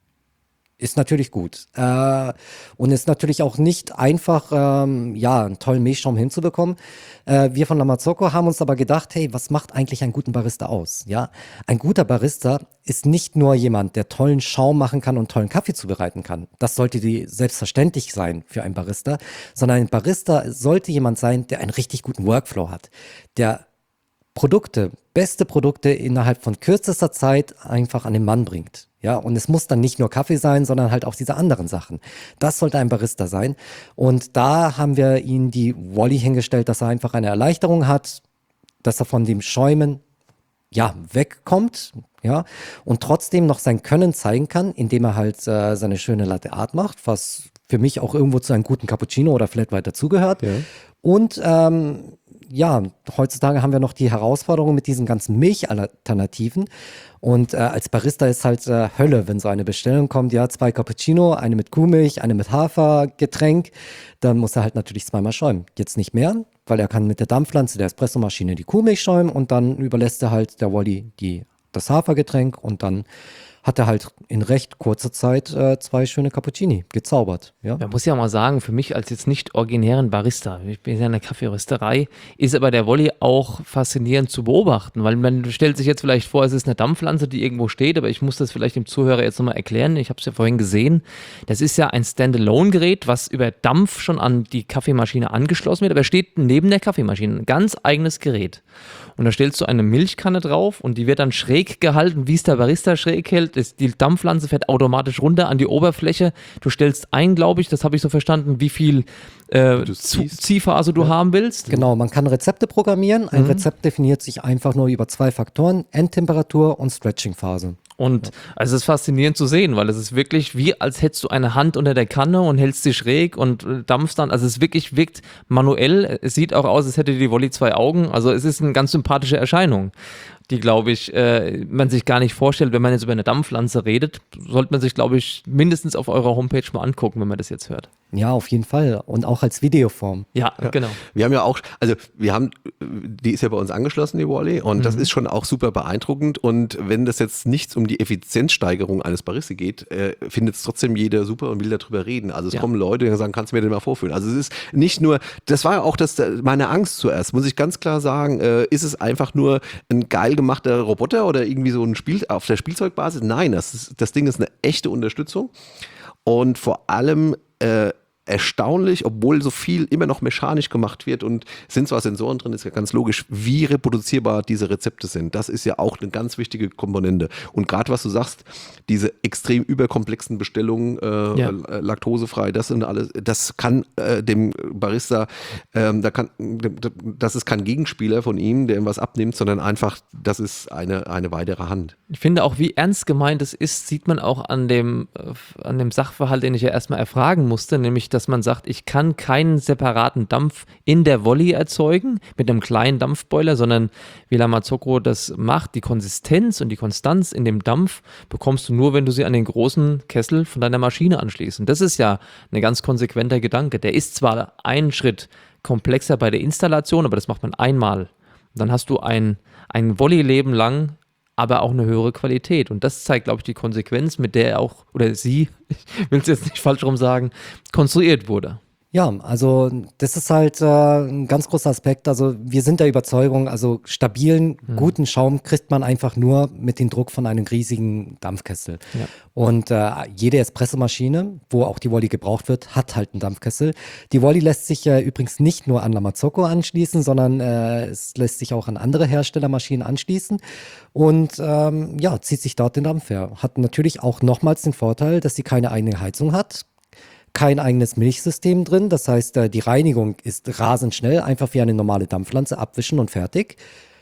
Ist natürlich gut. Äh, und ist natürlich auch nicht einfach, ähm, ja, einen tollen Milchschaum hinzubekommen. Äh, wir von La Marzocco haben uns aber gedacht, hey, was macht eigentlich einen guten Barista aus? Ja, ein guter Barista ist nicht nur jemand, der tollen Schaum machen kann und tollen Kaffee zubereiten kann. Das sollte die selbstverständlich sein für einen Barista, sondern ein Barista sollte jemand sein, der einen richtig guten Workflow hat, der Produkte, beste Produkte innerhalb von kürzester Zeit einfach an den Mann bringt. Ja, und es muss dann nicht nur Kaffee sein, sondern halt auch diese anderen Sachen. Das sollte ein Barista sein. Und da haben wir ihm die Wally hingestellt, dass er einfach eine Erleichterung hat, dass er von dem Schäumen ja, wegkommt, ja, und trotzdem noch sein Können zeigen kann, indem er halt äh, seine schöne Latte Art macht, was für mich auch irgendwo zu einem guten Cappuccino oder Flat White dazugehört. Ja. Und ähm, ja, heutzutage haben wir noch die Herausforderung mit diesen ganzen Milchalternativen. Und äh, als Barista ist halt äh, Hölle, wenn so eine Bestellung kommt, ja, zwei Cappuccino, eine mit Kuhmilch, eine mit Hafergetränk, dann muss er halt natürlich zweimal schäumen. Jetzt nicht mehr, weil er kann mit der Dampfpflanze der Espressomaschine die Kuhmilch schäumen und dann überlässt er halt der Wally die, das Hafergetränk und dann hat er halt in recht kurzer Zeit äh, zwei schöne Cappuccini gezaubert. Ja? Man muss ja mal sagen, für mich als jetzt nicht originären Barista, ich bin ja in der Kaffeerösterei, ist aber der Wally auch faszinierend zu beobachten, weil man stellt sich jetzt vielleicht vor, es ist eine Dampfpflanze, die irgendwo steht, aber ich muss das vielleicht dem Zuhörer jetzt nochmal erklären, ich habe es ja vorhin gesehen, das ist ja ein Standalone-Gerät, was über Dampf schon an die Kaffeemaschine angeschlossen wird, aber steht neben der Kaffeemaschine, ein ganz eigenes Gerät. Und da stellst du eine Milchkanne drauf und die wird dann schräg gehalten, wie es der Barista schräg hält. Das, die Dampfpflanze fährt automatisch runter an die Oberfläche. Du stellst ein, glaube ich, das habe ich so verstanden, wie viel äh, Zu- Ziehphase du ja. haben willst. Genau, man kann Rezepte programmieren. Ein mhm. Rezept definiert sich einfach nur über zwei Faktoren, Endtemperatur und Stretching-Phase. Und also es ist faszinierend zu sehen, weil es ist wirklich wie, als hättest du eine Hand unter der Kanne und hältst sie schräg und dampfst dann. Also es wirklich wirkt manuell. Es sieht auch aus, als hätte die Wally zwei Augen. Also es ist eine ganz sympathische Erscheinung. die, glaube ich, äh, man sich gar nicht vorstellt, wenn man jetzt über eine Dampflanze redet, sollte man sich, glaube ich, mindestens auf eurer Homepage mal angucken, wenn man das jetzt hört. Ja, auf jeden Fall. Und auch als Videoform. Ja, Ja. genau. Wir haben ja auch, also wir haben, die ist ja bei uns angeschlossen, die Wally, und mhm. das ist schon auch super beeindruckend. Und wenn das jetzt nichts um die Effizienzsteigerung eines Barista geht, äh, findet es trotzdem jeder super und will darüber reden. Also es Ja. kommen Leute, die sagen, kannst du mir den mal vorführen? Also es ist nicht nur, das war ja auch das, meine Angst zuerst, muss ich ganz klar sagen, äh, ist es einfach nur ein geil gemachter Roboter oder irgendwie so ein Spiel auf der Spielzeugbasis? Nein, das, ist, das Ding ist eine echte Unterstützung und vor allem äh, erstaunlich, obwohl so viel immer noch mechanisch gemacht wird und sind zwar Sensoren drin, ist ja ganz logisch, wie reproduzierbar diese Rezepte sind. Das ist ja auch eine ganz wichtige Komponente. Und gerade was du sagst, diese extrem überkomplexen Bestellungen, äh, Ja. laktosefrei, das sind alles, das kann äh, dem Barista, ähm, da kann, das ist kein Gegenspieler von ihm, der ihm was abnimmt, sondern einfach, das ist eine, eine weitere Hand. Ich finde auch, wie ernst gemeint es ist, sieht man auch an dem, äh, an dem Sachverhalt, den ich ja erstmal erfragen musste, nämlich, dass man sagt, ich kann keinen separaten Dampf in der Wally erzeugen mit einem kleinen Dampfboiler, sondern wie La Marzocco das macht, die Konsistenz und die Konstanz in dem Dampf bekommst du nur, wenn du sie an den großen Kessel von deiner Maschine anschließt. Und das ist ja ein ganz konsequenter Gedanke. Der ist zwar einen Schritt komplexer bei der Installation, aber das macht man einmal. Und dann hast du ein, ein Wally-Leben lang aber auch eine höhere Qualität. Und das zeigt, glaube ich, die Konsequenz, mit der er auch, oder sie, ich will es jetzt nicht falsch rum sagen, konstruiert wurde. Ja, also das ist halt äh, ein ganz großer Aspekt. Also wir sind der Überzeugung, also stabilen, mhm. guten Schaum kriegt man einfach nur mit dem Druck von einem riesigen Dampfkessel. Ja. Und äh, jede Espressomaschine, wo auch die Wally gebraucht wird, hat halt einen Dampfkessel. Die Wally lässt sich äh, übrigens nicht nur an La Marzocco anschließen, sondern äh, es lässt sich auch an andere Herstellermaschinen anschließen und ähm, ja, zieht sich dort den Dampf her. Hat natürlich auch nochmals den Vorteil, dass sie keine eigene Heizung hat. Kein eigenes Milchsystem drin, das heißt, die Reinigung ist rasend schnell, einfach wie eine normale Dampfpflanze, abwischen und fertig.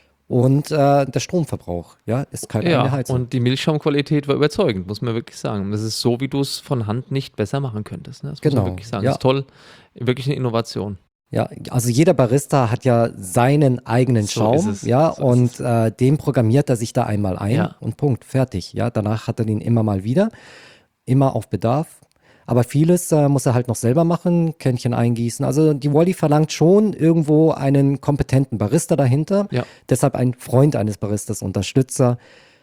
Und äh, der Stromverbrauch, ja, ist keine Ja, eigene Heizung. und die Milchschaumqualität war überzeugend, muss man wirklich sagen. Das ist so, wie du es von Hand nicht besser machen könntest. Ne? Das Genau, muss man wirklich sagen. ja. Das ist toll, wirklich eine Innovation. Ja, also jeder Barista hat ja seinen eigenen So Schaum, ist es. ja, So und ist es. äh, den programmiert er sich da einmal ein Ja. und Punkt, fertig. Ja, danach hat er den immer mal wieder, immer auf Bedarf. Aber vieles äh, muss er halt noch selber machen, Kännchen eingießen. Also die Wally verlangt schon irgendwo einen kompetenten Barista dahinter. Ja. Deshalb ein Freund eines Baristas, Unterstützer.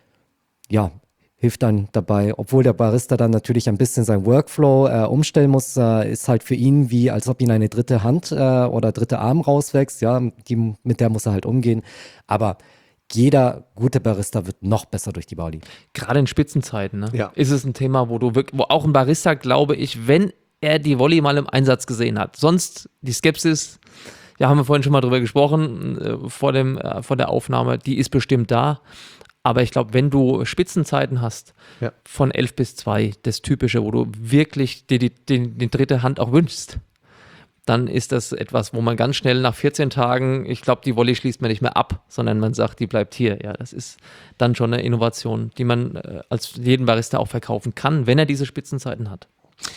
Ja, hilft dann dabei. Obwohl der Barista dann natürlich ein bisschen sein Workflow äh, umstellen muss, äh, ist halt für ihn wie, als ob ihm eine dritte Hand äh, oder dritte Arm rauswächst. Ja, die, mit der muss er halt umgehen. Aber jeder gute Barista wird noch besser durch die Wally. Gerade in Spitzenzeiten, ne? Ja. Ist es ein Thema, wo du wirklich, wo auch ein Barista, glaube ich, wenn er die Wally mal im Einsatz gesehen hat. Sonst die Skepsis, ja, haben wir vorhin schon mal drüber gesprochen, äh, vor, dem, äh, vor der Aufnahme, die ist bestimmt da. Aber ich glaube, wenn du Spitzenzeiten hast, Ja. von elf bis zwei, das Typische, wo du wirklich dir die, die, die dritte Hand auch wünschst, dann ist das etwas, wo man ganz schnell nach vierzehn Tagen, ich glaube, die Wally schließt man nicht mehr ab, sondern man sagt, die bleibt hier. Ja, das ist dann schon eine Innovation, die man äh, als jeden Barista auch verkaufen kann, wenn er diese Spitzenzeiten hat.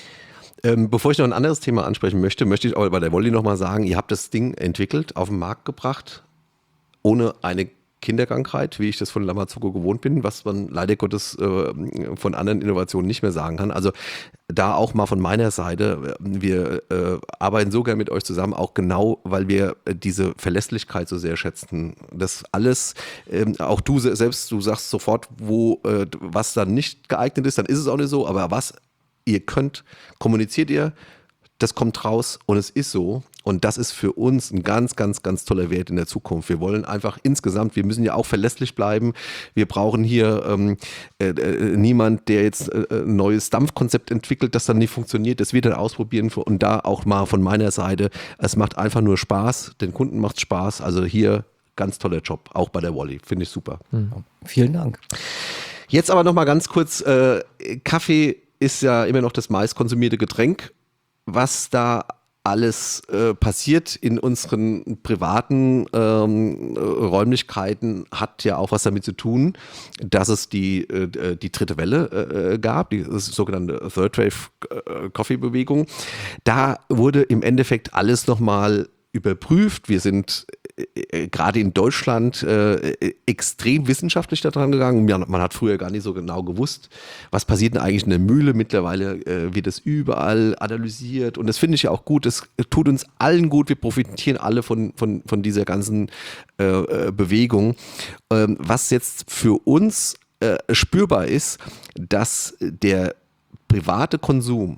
Ähm, bevor ich noch ein anderes Thema ansprechen möchte, möchte ich aber bei der Wally nochmal sagen, ihr habt das Ding entwickelt, auf den Markt gebracht, ohne eine Kinderkrankheit, wie ich das von La Marzocco gewohnt bin, was man leider Gottes äh, von anderen Innovationen nicht mehr sagen kann. Also da auch mal von meiner Seite, wir äh, arbeiten sogar mit euch zusammen, auch genau, weil wir äh, diese Verlässlichkeit so sehr schätzen. Das alles, ähm, auch du se- selbst, du sagst sofort, wo äh, was dann nicht geeignet ist, dann ist es auch nicht so, aber was ihr könnt, kommuniziert ihr, das kommt raus und es ist so. Und das ist für uns ein ganz, ganz, ganz toller Wert in der Zukunft. Wir wollen einfach insgesamt, wir müssen ja auch verlässlich bleiben. Wir brauchen hier ähm, äh, äh, niemand, der jetzt äh, ein neues Dampfkonzept entwickelt, das dann nicht funktioniert. Das wird dann ausprobieren. Und da auch mal von meiner Seite, es macht einfach nur Spaß. Den Kunden macht es Spaß. Also hier ganz toller Job, auch bei der Wally. Finde ich super. Mhm. Vielen Dank. Jetzt aber noch mal ganz kurz, äh, Kaffee ist ja immer noch das meistkonsumierte Getränk. Was da alles äh, passiert in unseren privaten ähm, Räumlichkeiten, hat ja auch was damit zu tun, dass es die, äh, die dritte Welle äh, gab, die sogenannte Third Wave Coffee Bewegung. Da wurde im Endeffekt alles nochmal überprüft. Wir sind äh, gerade in Deutschland äh, extrem wissenschaftlich daran gegangen. Man, man hat früher gar nicht so genau gewusst, was passiert denn eigentlich in der Mühle. Mittlerweile äh, wird das überall analysiert und das finde ich ja auch gut. Das tut uns allen gut. Wir profitieren alle von, von, von dieser ganzen äh, Bewegung. Ähm, was jetzt für uns äh, spürbar ist, dass der private Konsum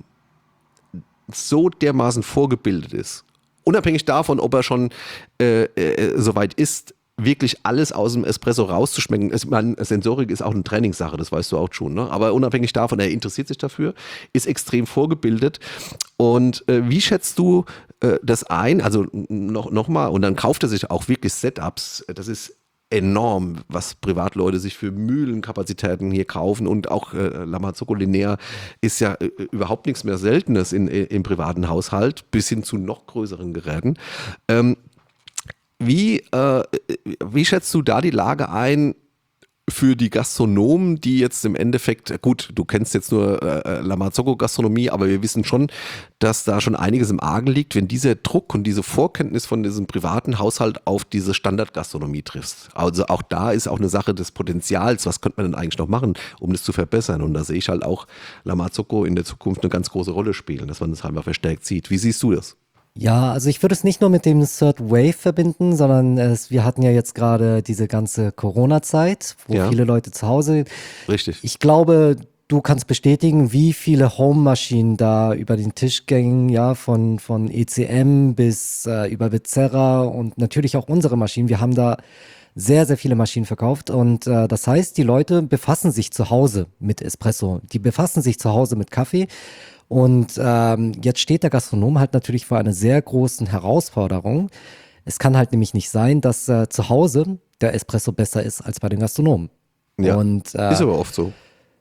so dermaßen vorgebildet ist, unabhängig davon, ob er schon äh, äh, soweit ist, wirklich alles aus dem Espresso rauszuschmecken. Es, man, Sensorik ist auch eine Trainingssache, das weißt du auch schon. Ne? Aber unabhängig davon, er interessiert sich dafür, ist extrem vorgebildet. Und äh, wie schätzt du äh, das ein? Also noch, noch mal, und dann kauft er sich auch wirklich Setups. Das ist enorm, was Privatleute sich für Mühlenkapazitäten hier kaufen und auch äh, Lamazocco Linear ist ja äh, überhaupt nichts mehr Seltenes in, äh, im privaten Haushalt, bis hin zu noch größeren Geräten. Ähm, wie, äh, wie schätzt du da die Lage ein für die Gastronomen, die jetzt im Endeffekt, gut, du kennst jetzt nur äh, Lamazocco-Gastronomie, aber wir wissen schon, dass da schon einiges im Argen liegt, wenn dieser Druck und diese Vorkenntnis von diesem privaten Haushalt auf diese Standardgastronomie triffst. Also auch da ist auch eine Sache des Potenzials, was könnte man denn eigentlich noch machen, um das zu verbessern? Und da sehe ich halt auch Lamazocco in der Zukunft eine ganz große Rolle spielen, dass man das halt mal verstärkt sieht. Wie siehst du das? Ja, also ich würde es nicht nur mit dem Third Wave verbinden, sondern es, wir hatten ja jetzt gerade diese ganze Corona-Zeit, wo Ja. viele Leute zu Hause. Richtig. Ich glaube, du kannst bestätigen, wie viele Home-Maschinen da über den Tisch gingen, ja, von, von E C M bis äh, über Becerra und natürlich auch unsere Maschinen. Wir haben da sehr, sehr viele Maschinen verkauft und äh, das heißt, die Leute befassen sich zu Hause mit Espresso, die befassen sich zu Hause mit Kaffee. Und ähm, jetzt steht der Gastronom halt natürlich vor einer sehr großen Herausforderung. Es kann halt nämlich nicht sein, dass äh, zu Hause der Espresso besser ist als bei den Gastronomen. Ja. Und äh, Ist aber oft so.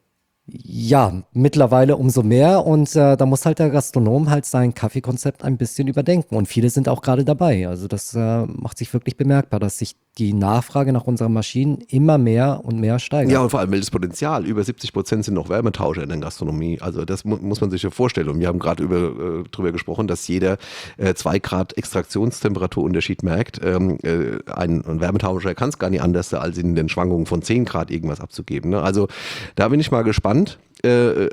ja, mittlerweile umso mehr und äh, da muss halt der Gastronom halt sein Kaffeekonzept ein bisschen überdenken und viele sind auch gerade dabei. Also das äh, macht sich wirklich bemerkbar, dass sich die Nachfrage nach unseren Maschinen immer mehr und mehr steigert. Ja, und vor allem das Potenzial. Über siebzig Prozent sind noch Wärmetauscher in der Gastronomie. Also das mu muss man sich ja vorstellen. Und wir haben gerade über, äh, darüber gesprochen, dass jeder äh, zwei Grad Extraktionstemperaturunterschied merkt. Ähm, äh, ein, ein Wärmetauscher kann es gar nicht anders, als in den Schwankungen von zehn Grad irgendwas abzugeben. Ne? Also da bin ich mal gespannt, äh,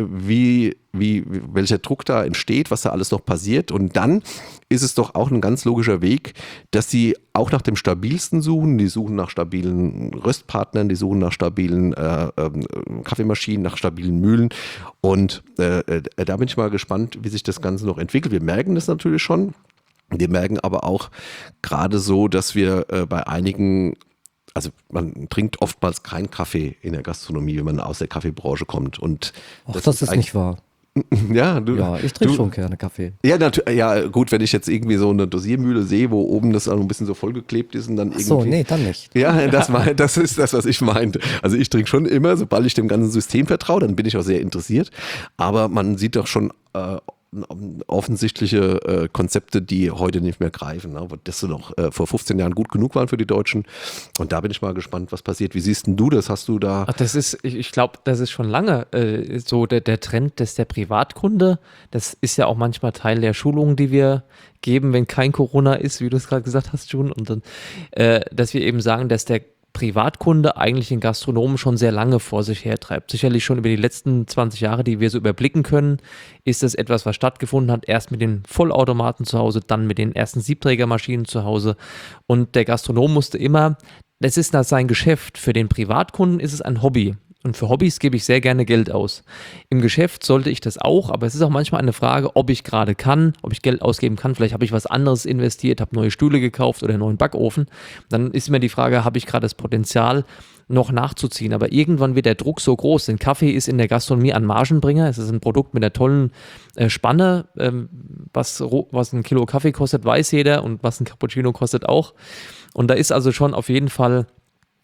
wie, wie, welcher Druck da entsteht, was da alles noch passiert. Und dann ist es doch auch ein ganz logischer Weg, dass sie auch nach dem Stabilsten suchen. Die suchen nach stabilen Röstpartnern, die suchen nach stabilen äh, äh, Kaffeemaschinen, nach stabilen Mühlen. Und äh, äh, da bin ich mal gespannt, wie sich das Ganze noch entwickelt. Wir merken das natürlich schon. Wir merken aber auch gerade so, dass wir äh, bei einigen, also man trinkt oftmals keinen Kaffee in der Gastronomie, wenn man aus der Kaffeebranche kommt. Und Ach, das, das ist, ist nicht wahr. Ja, du, ja, ich trinke du, schon gerne Kaffee. Ja, natürlich. Ja, gut, wenn ich jetzt irgendwie so eine Dosiermühle sehe, wo oben das auch ein bisschen so vollgeklebt ist und dann Ach irgendwie. so, nee, dann nicht. Ja, das, mein, das ist das, was ich meinte. Also ich trinke schon immer, sobald ich dem ganzen System vertraue, dann bin ich auch sehr interessiert. Aber man sieht doch schon äh, offensichtliche äh, Konzepte, die heute nicht mehr greifen, ne? Das so noch äh, vor fünfzehn Jahren gut genug waren für die Deutschen. Und da bin ich mal gespannt, was passiert. Wie siehst denn du das? Hast du da... Ach, das ist, ich, ich glaube, das ist schon lange äh, so der, der Trend, dass der Privatkunde, das ist ja auch manchmal Teil der Schulungen, die wir geben, wenn kein Corona ist, wie du es gerade gesagt hast, June, und dann, äh, dass wir eben sagen, dass der Privatkunde eigentlich den Gastronomen schon sehr lange vor sich hertreibt. Sicherlich schon über die letzten zwanzig Jahre, die wir so überblicken können, ist das etwas, was stattgefunden hat. Erst mit den Vollautomaten zu Hause, dann mit den ersten Siebträgermaschinen zu Hause. Und der Gastronom musste immer, das ist das sein Geschäft. Für den Privatkunden ist es ein Hobby. Und für Hobbys gebe ich sehr gerne Geld aus. Im Geschäft sollte ich das auch, aber es ist auch manchmal eine Frage, ob ich gerade kann, ob ich Geld ausgeben kann. Vielleicht habe ich was anderes investiert, habe neue Stühle gekauft oder einen neuen Backofen. Dann ist immer die Frage, habe ich gerade das Potenzial, noch nachzuziehen. Aber irgendwann wird der Druck so groß. Denn Kaffee ist in der Gastronomie ein Margenbringer. Es ist ein Produkt mit einer tollen äh, Spanne. Ähm, was, was ein Kilo Kaffee kostet, weiß jeder. Und was ein Cappuccino kostet auch. Und da ist also schon auf jeden Fall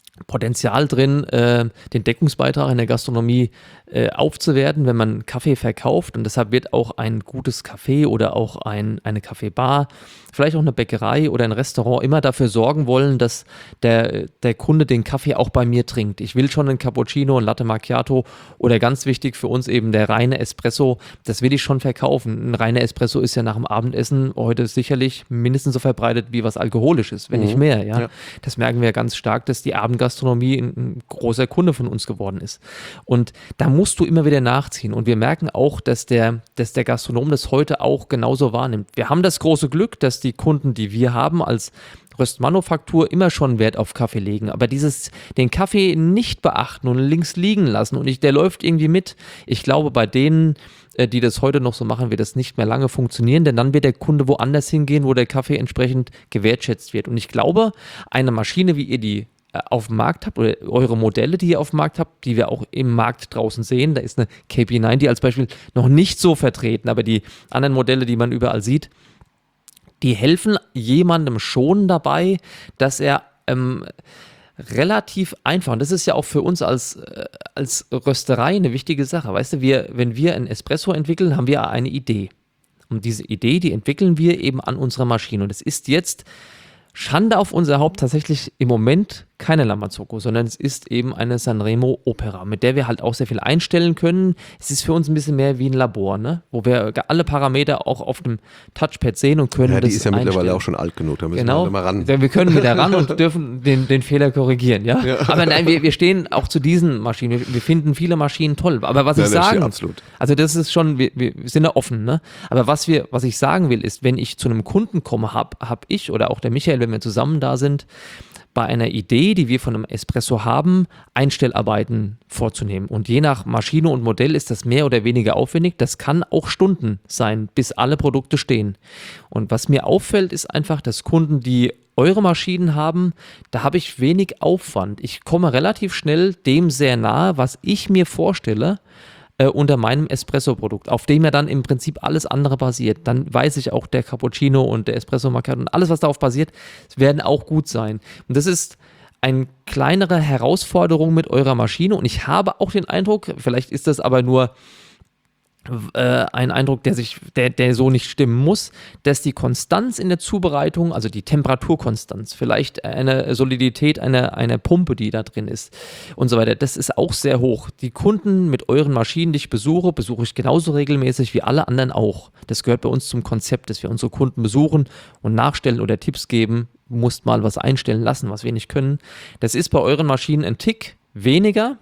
Potenzial drin, äh, den Deckungsbeitrag in der Gastronomie äh, aufzuwerten, wenn man Kaffee verkauft. Und deshalb wird auch ein gutes Café oder auch ein, eine Kaffeebar, vielleicht auch eine Bäckerei oder ein Restaurant immer dafür sorgen wollen, dass der, der Kunde den Kaffee auch bei mir trinkt. Ich will schon einen Cappuccino, ein Latte Macchiato oder ganz wichtig für uns eben der reine Espresso, das will ich schon verkaufen. Ein reiner Espresso ist ja nach dem Abendessen heute sicherlich mindestens so verbreitet wie was Alkoholisches, wenn Mhm. nicht mehr. Ja? Ja. Das merken wir ganz stark, dass die Abendgastronomie ein, ein großer Kunde von uns geworden ist. Und da musst du immer wieder nachziehen. Und wir merken auch, dass der, dass der Gastronom das heute auch genauso wahrnimmt. Wir haben das große Glück, dass die Kunden, die wir haben als Röstmanufaktur, immer schon Wert auf Kaffee legen. Aber dieses, den Kaffee nicht beachten und links liegen lassen und ich, der läuft irgendwie mit. Ich glaube, bei denen, äh, die das heute noch so machen, wird das nicht mehr lange funktionieren, denn dann wird der Kunde woanders hingehen, wo der Kaffee entsprechend gewertschätzt wird. Und ich glaube, eine Maschine, wie ihr die äh, auf dem Markt habt oder eure Modelle, die ihr auf dem Markt habt, die wir auch im Markt draußen sehen, da ist eine K P neun, die als Beispiel noch nicht so vertreten, aber die anderen Modelle, die man überall sieht, die helfen jemandem schon dabei, dass er ähm, relativ einfach, und das ist ja auch für uns als, äh, als Rösterei eine wichtige Sache, weißt du, wir, wenn wir ein Espresso entwickeln, haben wir eine Idee. Und diese Idee, die entwickeln wir eben an unserer Maschine. Und es ist jetzt Schande auf unser Haupt tatsächlich im Moment keine Lamazocco, sondern es ist eben eine Sanremo Opera, mit der wir halt auch sehr viel einstellen können. Es ist für uns ein bisschen mehr wie ein Labor, ne? Wo wir alle Parameter auch auf dem Touchpad sehen und können Ja, die das ist ja mittlerweile einstellen. auch schon alt genug, da müssen Genau, wir mal ran. wir können wieder ran und dürfen den, den Fehler korrigieren, ja. Ja. Aber nein, wir, wir stehen auch zu diesen Maschinen. Wir, wir finden viele Maschinen toll. Aber was Ja, ich das sagen, stimmt, absolut. also das ist schon, wir, wir sind ja offen, ne? Aber was wir, was ich sagen will, ist, wenn ich zu einem Kunden komme, habe hab ich oder auch der Michael, wenn wir zusammen da sind, bei einer Idee, die wir von einem Espresso haben, Einstellarbeiten vorzunehmen. Und je nach Maschine und Modell ist das mehr oder weniger aufwendig. Das kann auch Stunden sein, bis alle Produkte stehen. Und was mir auffällt, ist einfach, dass Kunden, die eure Maschinen haben, da habe ich wenig Aufwand. Ich komme relativ schnell dem sehr nahe, was ich mir vorstelle, äh, unter meinem Espresso-Produkt, auf dem ja dann im Prinzip alles andere basiert. Dann weiß ich auch, der Cappuccino und der Espresso Macchiato und alles, was darauf basiert, werden auch gut sein. Und das ist eine kleinere Herausforderung mit eurer Maschine und ich habe auch den Eindruck, vielleicht ist das aber nur äh, ein Eindruck, der sich, der, der so nicht stimmen muss, dass die Konstanz in der Zubereitung, also die Temperaturkonstanz, vielleicht eine Solidität einer, einer Pumpe, die da drin ist und so weiter, das ist auch sehr hoch. Die Kunden mit euren Maschinen, die ich besuche, besuche ich genauso regelmäßig wie alle anderen auch. Das gehört bei uns zum Konzept, dass wir unsere Kunden besuchen und nachstellen oder Tipps geben, musst mal was einstellen lassen, was wir nicht können. Das ist bei euren Maschinen ein Tick weniger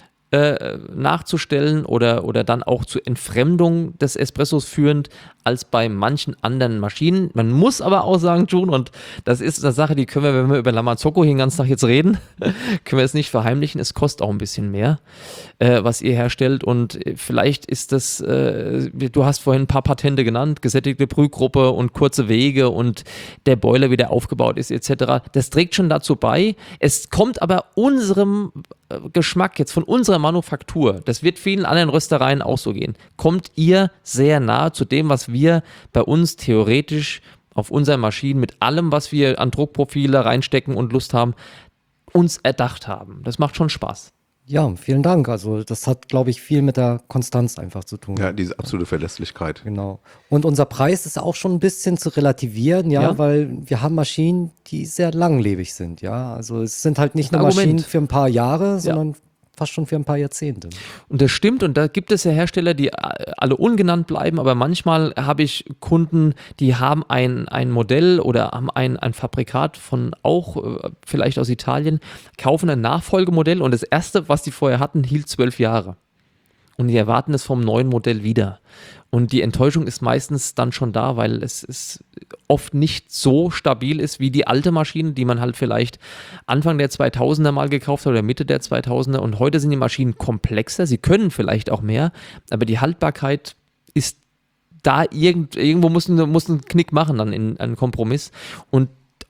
äh, nachzustellen oder, oder dann auch zur Entfremdung des Espressos führend als bei manchen anderen Maschinen. Man muss aber auch sagen, June, und das ist eine Sache, die können wir, wenn wir über Lamazocco hier den ganzen Tag jetzt reden, können wir es nicht verheimlichen, es kostet auch ein bisschen mehr, äh, was ihr herstellt und vielleicht ist das, äh, du hast vorhin ein paar Patente genannt, gesättigte Brühgruppe und kurze Wege und der Boiler, wie der aufgebaut ist et cetera. Das trägt schon dazu bei. Es kommt aber unserem äh, Geschmack jetzt von unserer Manufaktur, das wird vielen anderen Röstereien auch so gehen, kommt ihr sehr nahe zu dem, was wir bei uns theoretisch auf unseren Maschinen mit allem, was wir an Druckprofile reinstecken und Lust haben, uns erdacht haben. Das macht schon Spaß. Ja, vielen Dank. Also das hat, glaube ich, viel mit der Konstanz einfach zu tun. Ja, diese absolute Verlässlichkeit. Genau. Und unser Preis ist auch schon ein bisschen zu relativieren, ja, Ja. weil wir haben Maschinen, die sehr langlebig sind, ja. Also es sind halt nicht nur Argument. Maschinen für ein paar Jahre, sondern fast schon für ein paar Jahrzehnte. Und das stimmt und da gibt es ja Hersteller, die alle ungenannt bleiben, aber manchmal habe ich Kunden, die haben ein, ein Modell oder haben ein, ein Fabrikat von auch äh, vielleicht aus Italien, kaufen ein Nachfolgemodell und das erste, was die vorher hatten, hielt zwölf Jahre. Und die erwarten es vom neuen Modell wieder. Und die Enttäuschung ist meistens dann schon da, weil es, es oft nicht so stabil ist wie die alte Maschine, die man halt vielleicht Anfang der zweitausender mal gekauft hat oder Mitte der zweitausender. Und heute sind die Maschinen komplexer, sie können vielleicht auch mehr, aber die Haltbarkeit ist da irgend, irgendwo muss ein, muss ein Knick machen, dann in einen Kompromiss. Und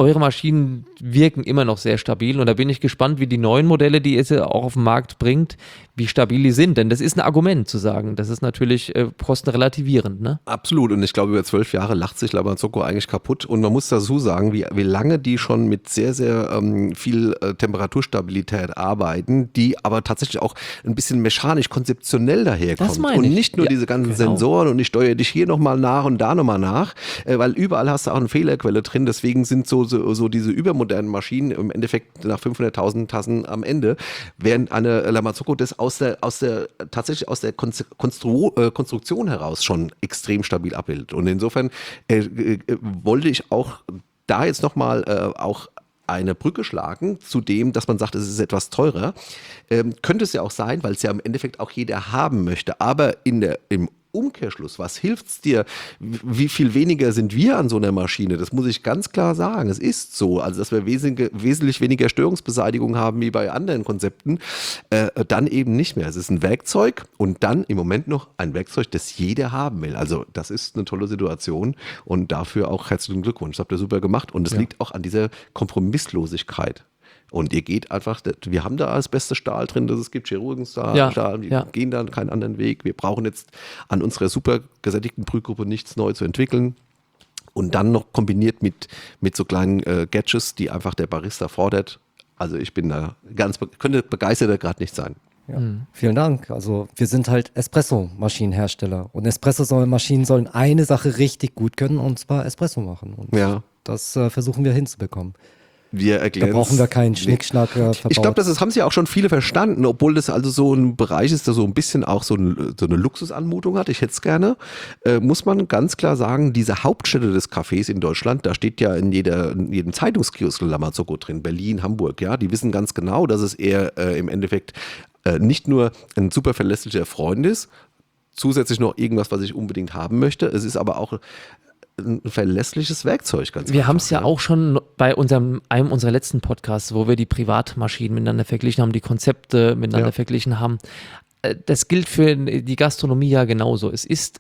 eure Maschinen wirken immer noch sehr stabil und da bin ich gespannt, wie die neuen Modelle, die ihr auch auf den Markt bringt, wie stabil die sind. Denn das ist ein Argument zu sagen. Das ist natürlich äh, kostenrelativierend. Ne? Absolut. Und ich glaube, über zwölf Jahre lacht sich Lamazocco eigentlich kaputt. Und man muss dazu sagen, wie, wie lange die schon mit sehr, sehr ähm, viel äh, Temperaturstabilität arbeiten, die aber tatsächlich auch ein bisschen mechanisch, konzeptionell daherkommt. Das meine und ich. nicht nur Ja, diese ganzen genau. Sensoren und ich steuere dich hier nochmal nach und da nochmal nach, äh, weil überall hast du auch eine Fehlerquelle drin. Deswegen sind so, so, so diese übermodernen Maschinen im Endeffekt nach fünfhunderttausend Tassen am Ende, während eine Lamazocco das aus der, aus der tatsächlich aus der Konstru äh, Konstruktion heraus schon extrem stabil abbildet. Und insofern äh, äh, wollte ich auch da jetzt nochmal äh, auch eine Brücke schlagen zu dem, dass man sagt, es ist etwas teurer. Ähm, könnte es ja auch sein, weil es ja im Endeffekt auch jeder haben möchte. Aber in der, im Umkehrschluss, was hilft's dir? Wie viel weniger sind wir an so einer Maschine? Das muss ich ganz klar sagen. Es ist so, also dass wir wesentlich, wesentlich weniger Störungsbeseitigung haben wie bei anderen Konzepten, äh, dann eben nicht mehr. Es ist ein Werkzeug und dann im Moment noch ein Werkzeug, das jeder haben will. Also das ist eine tolle Situation und dafür auch herzlichen Glückwunsch. Das habt ihr super gemacht und es Ja. liegt auch an dieser Kompromisslosigkeit. Und ihr geht einfach, wir haben da das beste Stahl drin, das es gibt, Chirurgenstahl, Ja, Stahl, wir ja. gehen da keinen anderen Weg. Wir brauchen jetzt an unserer super gesättigten Brühgruppe nichts neu zu entwickeln. Und dann noch kombiniert mit, mit so kleinen äh, Gadgets, die einfach der Barista fordert. Also ich bin da ganz, be- könnte begeisterter gerade nicht sein. Ja. Vielen Dank. Also wir sind halt Espresso-Maschinenhersteller und Espresso-Maschinen sollen eine Sache richtig gut können und zwar Espresso machen. Und Ja. das äh, versuchen wir hinzubekommen. Wir Da erklären brauchen wir keinen Schnickschnack äh, verbaut. Ich glaube, das ist, haben sie auch schon viele verstanden, obwohl das also so ein Bereich ist, der so ein bisschen auch so, ein, so eine Luxusanmutung hat. Ich hätte es gerne. Äh, muss man ganz klar sagen, diese Hauptstädte des Cafés in Deutschland, da steht ja in, jeder, in jedem Zeitungskiosk Lamazocco drin, Berlin, Hamburg, ja, die wissen ganz genau, dass es eher äh, im Endeffekt äh, nicht nur ein super verlässlicher Freund ist, zusätzlich noch irgendwas, was ich unbedingt haben möchte. Es ist aber auch ein verlässliches Werkzeug, ganz Wir einfach, haben es ja auch schon bei unserem, einem unserer letzten Podcasts, wo wir die Privatmaschinen miteinander verglichen haben, die Konzepte miteinander Ja. verglichen haben. Äh, Das gilt für die Gastronomie ja genauso. Es ist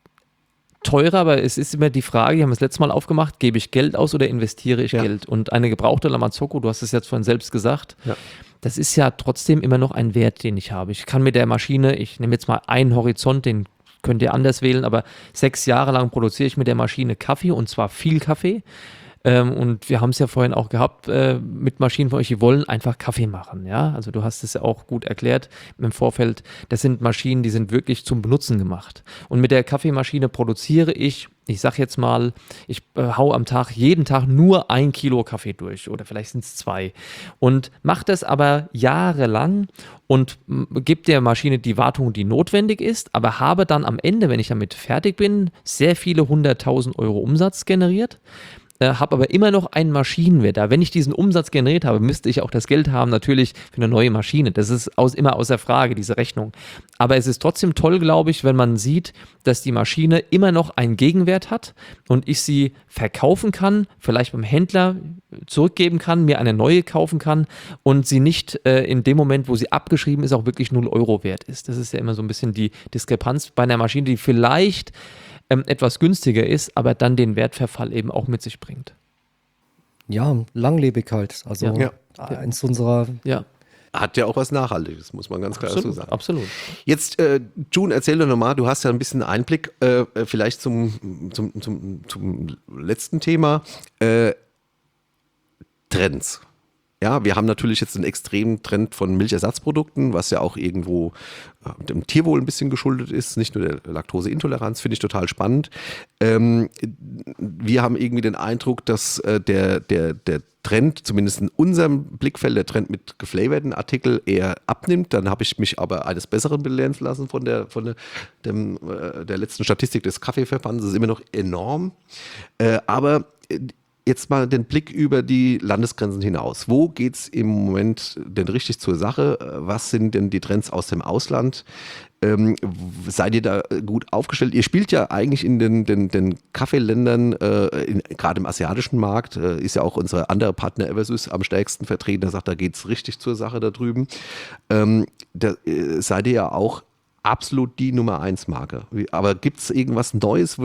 teurer, aber es ist immer die Frage, wir haben es letztes Mal aufgemacht, gebe ich Geld aus oder investiere ich Ja. Geld? Und eine gebrauchte Lamazocco, du hast es jetzt vorhin selbst gesagt, Ja. das ist ja trotzdem immer noch ein Wert, den ich habe. Ich kann mit der Maschine, ich nehme jetzt mal einen Horizont, den könnt ihr anders wählen, aber sechs Jahre lang produziere ich mit der Maschine Kaffee und zwar viel Kaffee. Ähm, und wir haben es ja vorhin auch gehabt äh, mit Maschinen von euch, die wollen einfach Kaffee machen. Ja? Also du hast es ja auch gut erklärt im Vorfeld. Das sind Maschinen, die sind wirklich zum Benutzen gemacht. Und mit der Kaffeemaschine produziere ich, ich sag jetzt mal, ich äh, hau am Tag, jeden Tag nur ein Kilo Kaffee durch oder vielleicht sind es zwei. Und mache das aber jahrelang und gebe der Maschine die Wartung, die notwendig ist, aber habe dann am Ende, wenn ich damit fertig bin, sehr viele hunderttausend Euro Umsatz generiert. Äh, habe aber immer noch einen Maschinenwert da. Wenn ich diesen Umsatz generiert habe, müsste ich auch das Geld haben, natürlich für eine neue Maschine. Das ist aus, immer außer Frage, diese Rechnung. Aber es ist trotzdem toll, glaube ich, wenn man sieht, dass die Maschine immer noch einen Gegenwert hat und ich sie verkaufen kann, vielleicht beim Händler zurückgeben kann, mir eine neue kaufen kann und sie nicht äh, in dem Moment, wo sie abgeschrieben ist, auch wirklich null Euro wert ist. Das ist ja immer so ein bisschen die Diskrepanz bei einer Maschine, die vielleicht ähm, etwas günstiger ist, aber dann den Wertverfall eben auch mit sich bringt. Ja, langlebig halt. Also Ja. eins unserer Ja, Hat ja auch was Nachhaltiges, muss man ganz klar dazu absolut. sagen. absolut. Jetzt, äh, June, erzähl doch nochmal, du hast ja ein bisschen Einblick, äh, vielleicht zum, zum, zum, zum letzten Thema. Äh, Trends. Ja, wir haben natürlich jetzt einen extremen Trend von Milchersatzprodukten, was ja auch irgendwo äh, dem Tierwohl ein bisschen geschuldet ist, nicht nur der Laktoseintoleranz, finde ich total spannend. Ähm, wir haben irgendwie den Eindruck, dass äh, der, der, der Trend, zumindest in unserem Blickfeld, der Trend mit geflavorten Artikeln eher abnimmt. Dann habe ich mich aber eines Besseren belehren lassen von der, von der, dem, äh, der letzten Statistik des Kaffeeverbandes. Das ist immer noch enorm. Äh, aber äh, jetzt mal den Blick über die Landesgrenzen hinaus. Wo geht es im Moment denn richtig zur Sache? Was sind denn die Trends aus dem Ausland? Ähm, seid ihr da gut aufgestellt? Ihr spielt ja eigentlich in den, den, den Kaffeeländern, äh, gerade im asiatischen Markt, äh, ist ja auch unser anderer Partner Eversys am stärksten vertreten. Der sagt, da geht es richtig zur Sache da drüben. Ähm, da äh, seid ihr ja auch absolut die Nummer eins Marke. Wie- Aber gibt es irgendwas Neues?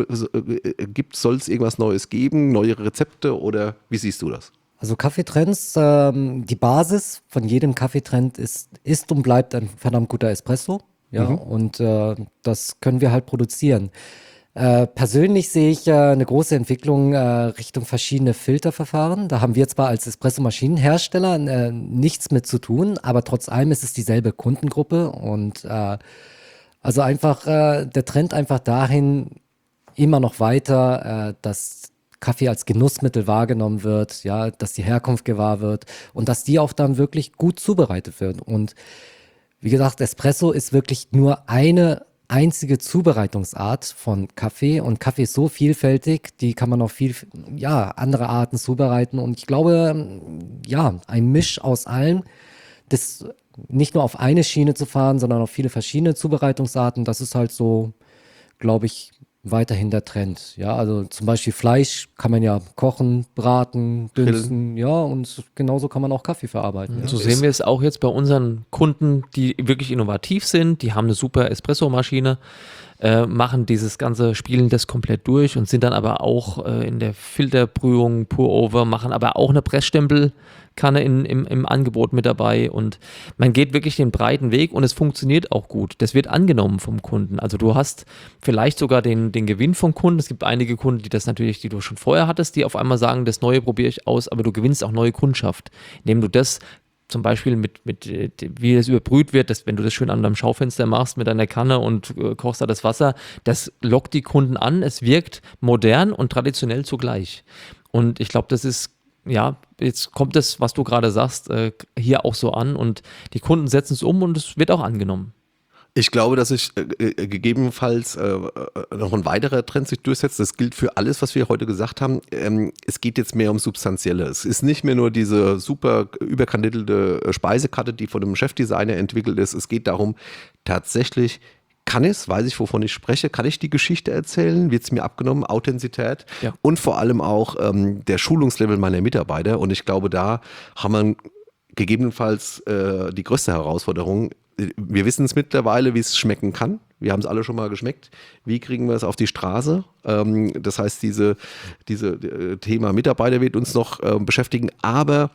Soll es irgendwas Neues geben? Neue Rezepte oder wie siehst du das? Also Kaffeetrends, ähm, die Basis von jedem Kaffeetrend ist, ist und bleibt ein verdammt guter Espresso. Ja, und äh, das können wir halt produzieren. Äh, persönlich sehe ich äh, eine große Entwicklung äh, Richtung verschiedene Filterverfahren. Da haben wir zwar als Espresso-Maschinenhersteller äh, nichts mit zu tun, aber trotz allem ist es dieselbe Kundengruppe und äh, also einfach äh, der Trend einfach dahin immer noch weiter, äh, dass Kaffee als Genussmittel wahrgenommen wird, ja, dass die Herkunft gewahr wird und dass die auch dann wirklich gut zubereitet wird. Und wie gesagt, Espresso ist wirklich nur eine einzige Zubereitungsart von Kaffee und Kaffee ist so vielfältig, die kann man auf viel, ja, andere Arten zubereiten und ich glaube, ja, ein Misch aus allem, das nicht nur auf eine Schiene zu fahren, sondern auf viele verschiedene Zubereitungsarten, das ist halt so, glaube ich, weiterhin der Trend. Ja, also zum Beispiel Fleisch kann man ja kochen, braten, dünsten, ja, und genauso kann man auch Kaffee verarbeiten. Ja. So sehen wir es auch jetzt bei unseren Kunden, die wirklich innovativ sind, die haben eine super Espresso-Maschine, äh, machen dieses ganze Spielen das komplett durch und sind dann aber auch äh, in der Filterbrühung, Pour-Over, machen aber auch eine Pressstempelkanne in, im, im Angebot mit dabei und man geht wirklich den breiten Weg und es funktioniert auch gut. Das wird angenommen vom Kunden. Also du hast vielleicht sogar den, den Gewinn vom Kunden. Es gibt einige Kunden, die das natürlich, die du schon vorher hattest, die auf einmal sagen, das Neue probiere ich aus, aber du gewinnst auch neue Kundschaft, indem du das zum Beispiel mit, mit wie das überbrüht wird, dass, wenn du das schön an deinem Schaufenster machst mit deiner Kanne und äh, kochst da das Wasser, das lockt die Kunden an, es wirkt modern und traditionell zugleich. Und ich glaube, das ist, ja, jetzt kommt das, was du gerade sagst, äh, hier auch so an und die Kunden setzen es um und es wird auch angenommen. Ich glaube, dass sich äh, gegebenenfalls äh, noch ein weiterer Trend sich durchsetzt. Das gilt für alles, was wir heute gesagt haben. Ähm, es geht jetzt mehr um Substanzielle. Es ist nicht mehr nur diese super überkandidelte Speisekarte, die von einem Chefdesigner entwickelt ist. Es geht darum, tatsächlich, kann es, weiß ich, wovon ich spreche, kann ich die Geschichte erzählen, wird es mir abgenommen, Authentizität Ja. und vor allem auch ähm, der Schulungslevel meiner Mitarbeiter. Und ich glaube, da haben wir gegebenenfalls äh, die größte Herausforderung. Wir wissen es mittlerweile, wie es schmecken kann. Wir haben es alle schon mal geschmeckt. Wie kriegen wir es auf die Straße? Ähm, das heißt, diese, diese äh, Thema Mitarbeiter wird uns noch äh, beschäftigen. Aber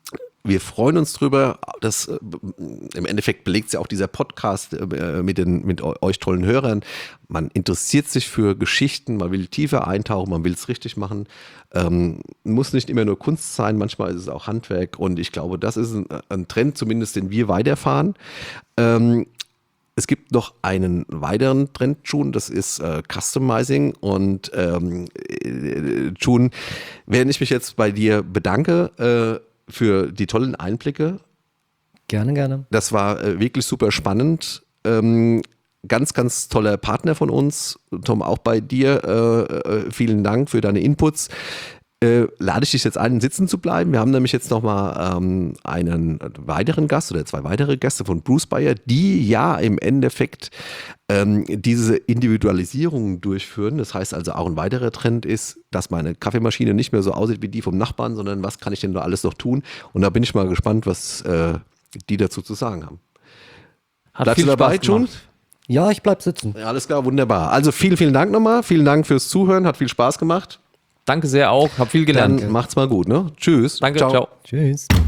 wir freuen uns drüber. Das, äh, im Endeffekt belegt es ja auch dieser Podcast äh, mit, den, mit euch tollen Hörern. Man interessiert sich für Geschichten, man will tiefer eintauchen, man will es richtig machen. Ähm, muss nicht immer nur Kunst sein, manchmal ist es auch Handwerk. Und ich glaube, das ist ein, ein Trend, zumindest den wir weiterfahren. Ähm, Es gibt noch einen weiteren Trend, June, das ist äh, Customizing. Und ähm, äh, June, während ich mich jetzt bei dir bedanke äh, für die tollen Einblicke, Gerne, gerne. das war äh, wirklich super spannend. Ähm, ganz, ganz toller Partner von uns. Tom, auch bei dir. Äh, äh, vielen Dank für deine Inputs. Äh, lade ich dich jetzt ein, sitzen zu bleiben. Wir haben nämlich jetzt nochmal ähm, einen weiteren Gast oder zwei weitere Gäste von Bruce Bayer, die ja im Endeffekt ähm, diese Individualisierung durchführen. Das heißt also auch ein weiterer Trend ist, dass meine Kaffeemaschine nicht mehr so aussieht wie die vom Nachbarn, sondern was kann ich denn da alles noch tun? Und da bin ich mal gespannt, was äh, die dazu zu sagen haben. Hat Bleibst viel du dabei, Spaß June? gemacht. Ja, ich bleib sitzen. Ja, alles klar, wunderbar. Also vielen, vielen Dank nochmal. Vielen Dank fürs Zuhören, hat viel Spaß gemacht. Danke sehr auch, hab viel gelernt. Dann macht's mal gut, ne? Tschüss. Danke, ciao. Tschüss.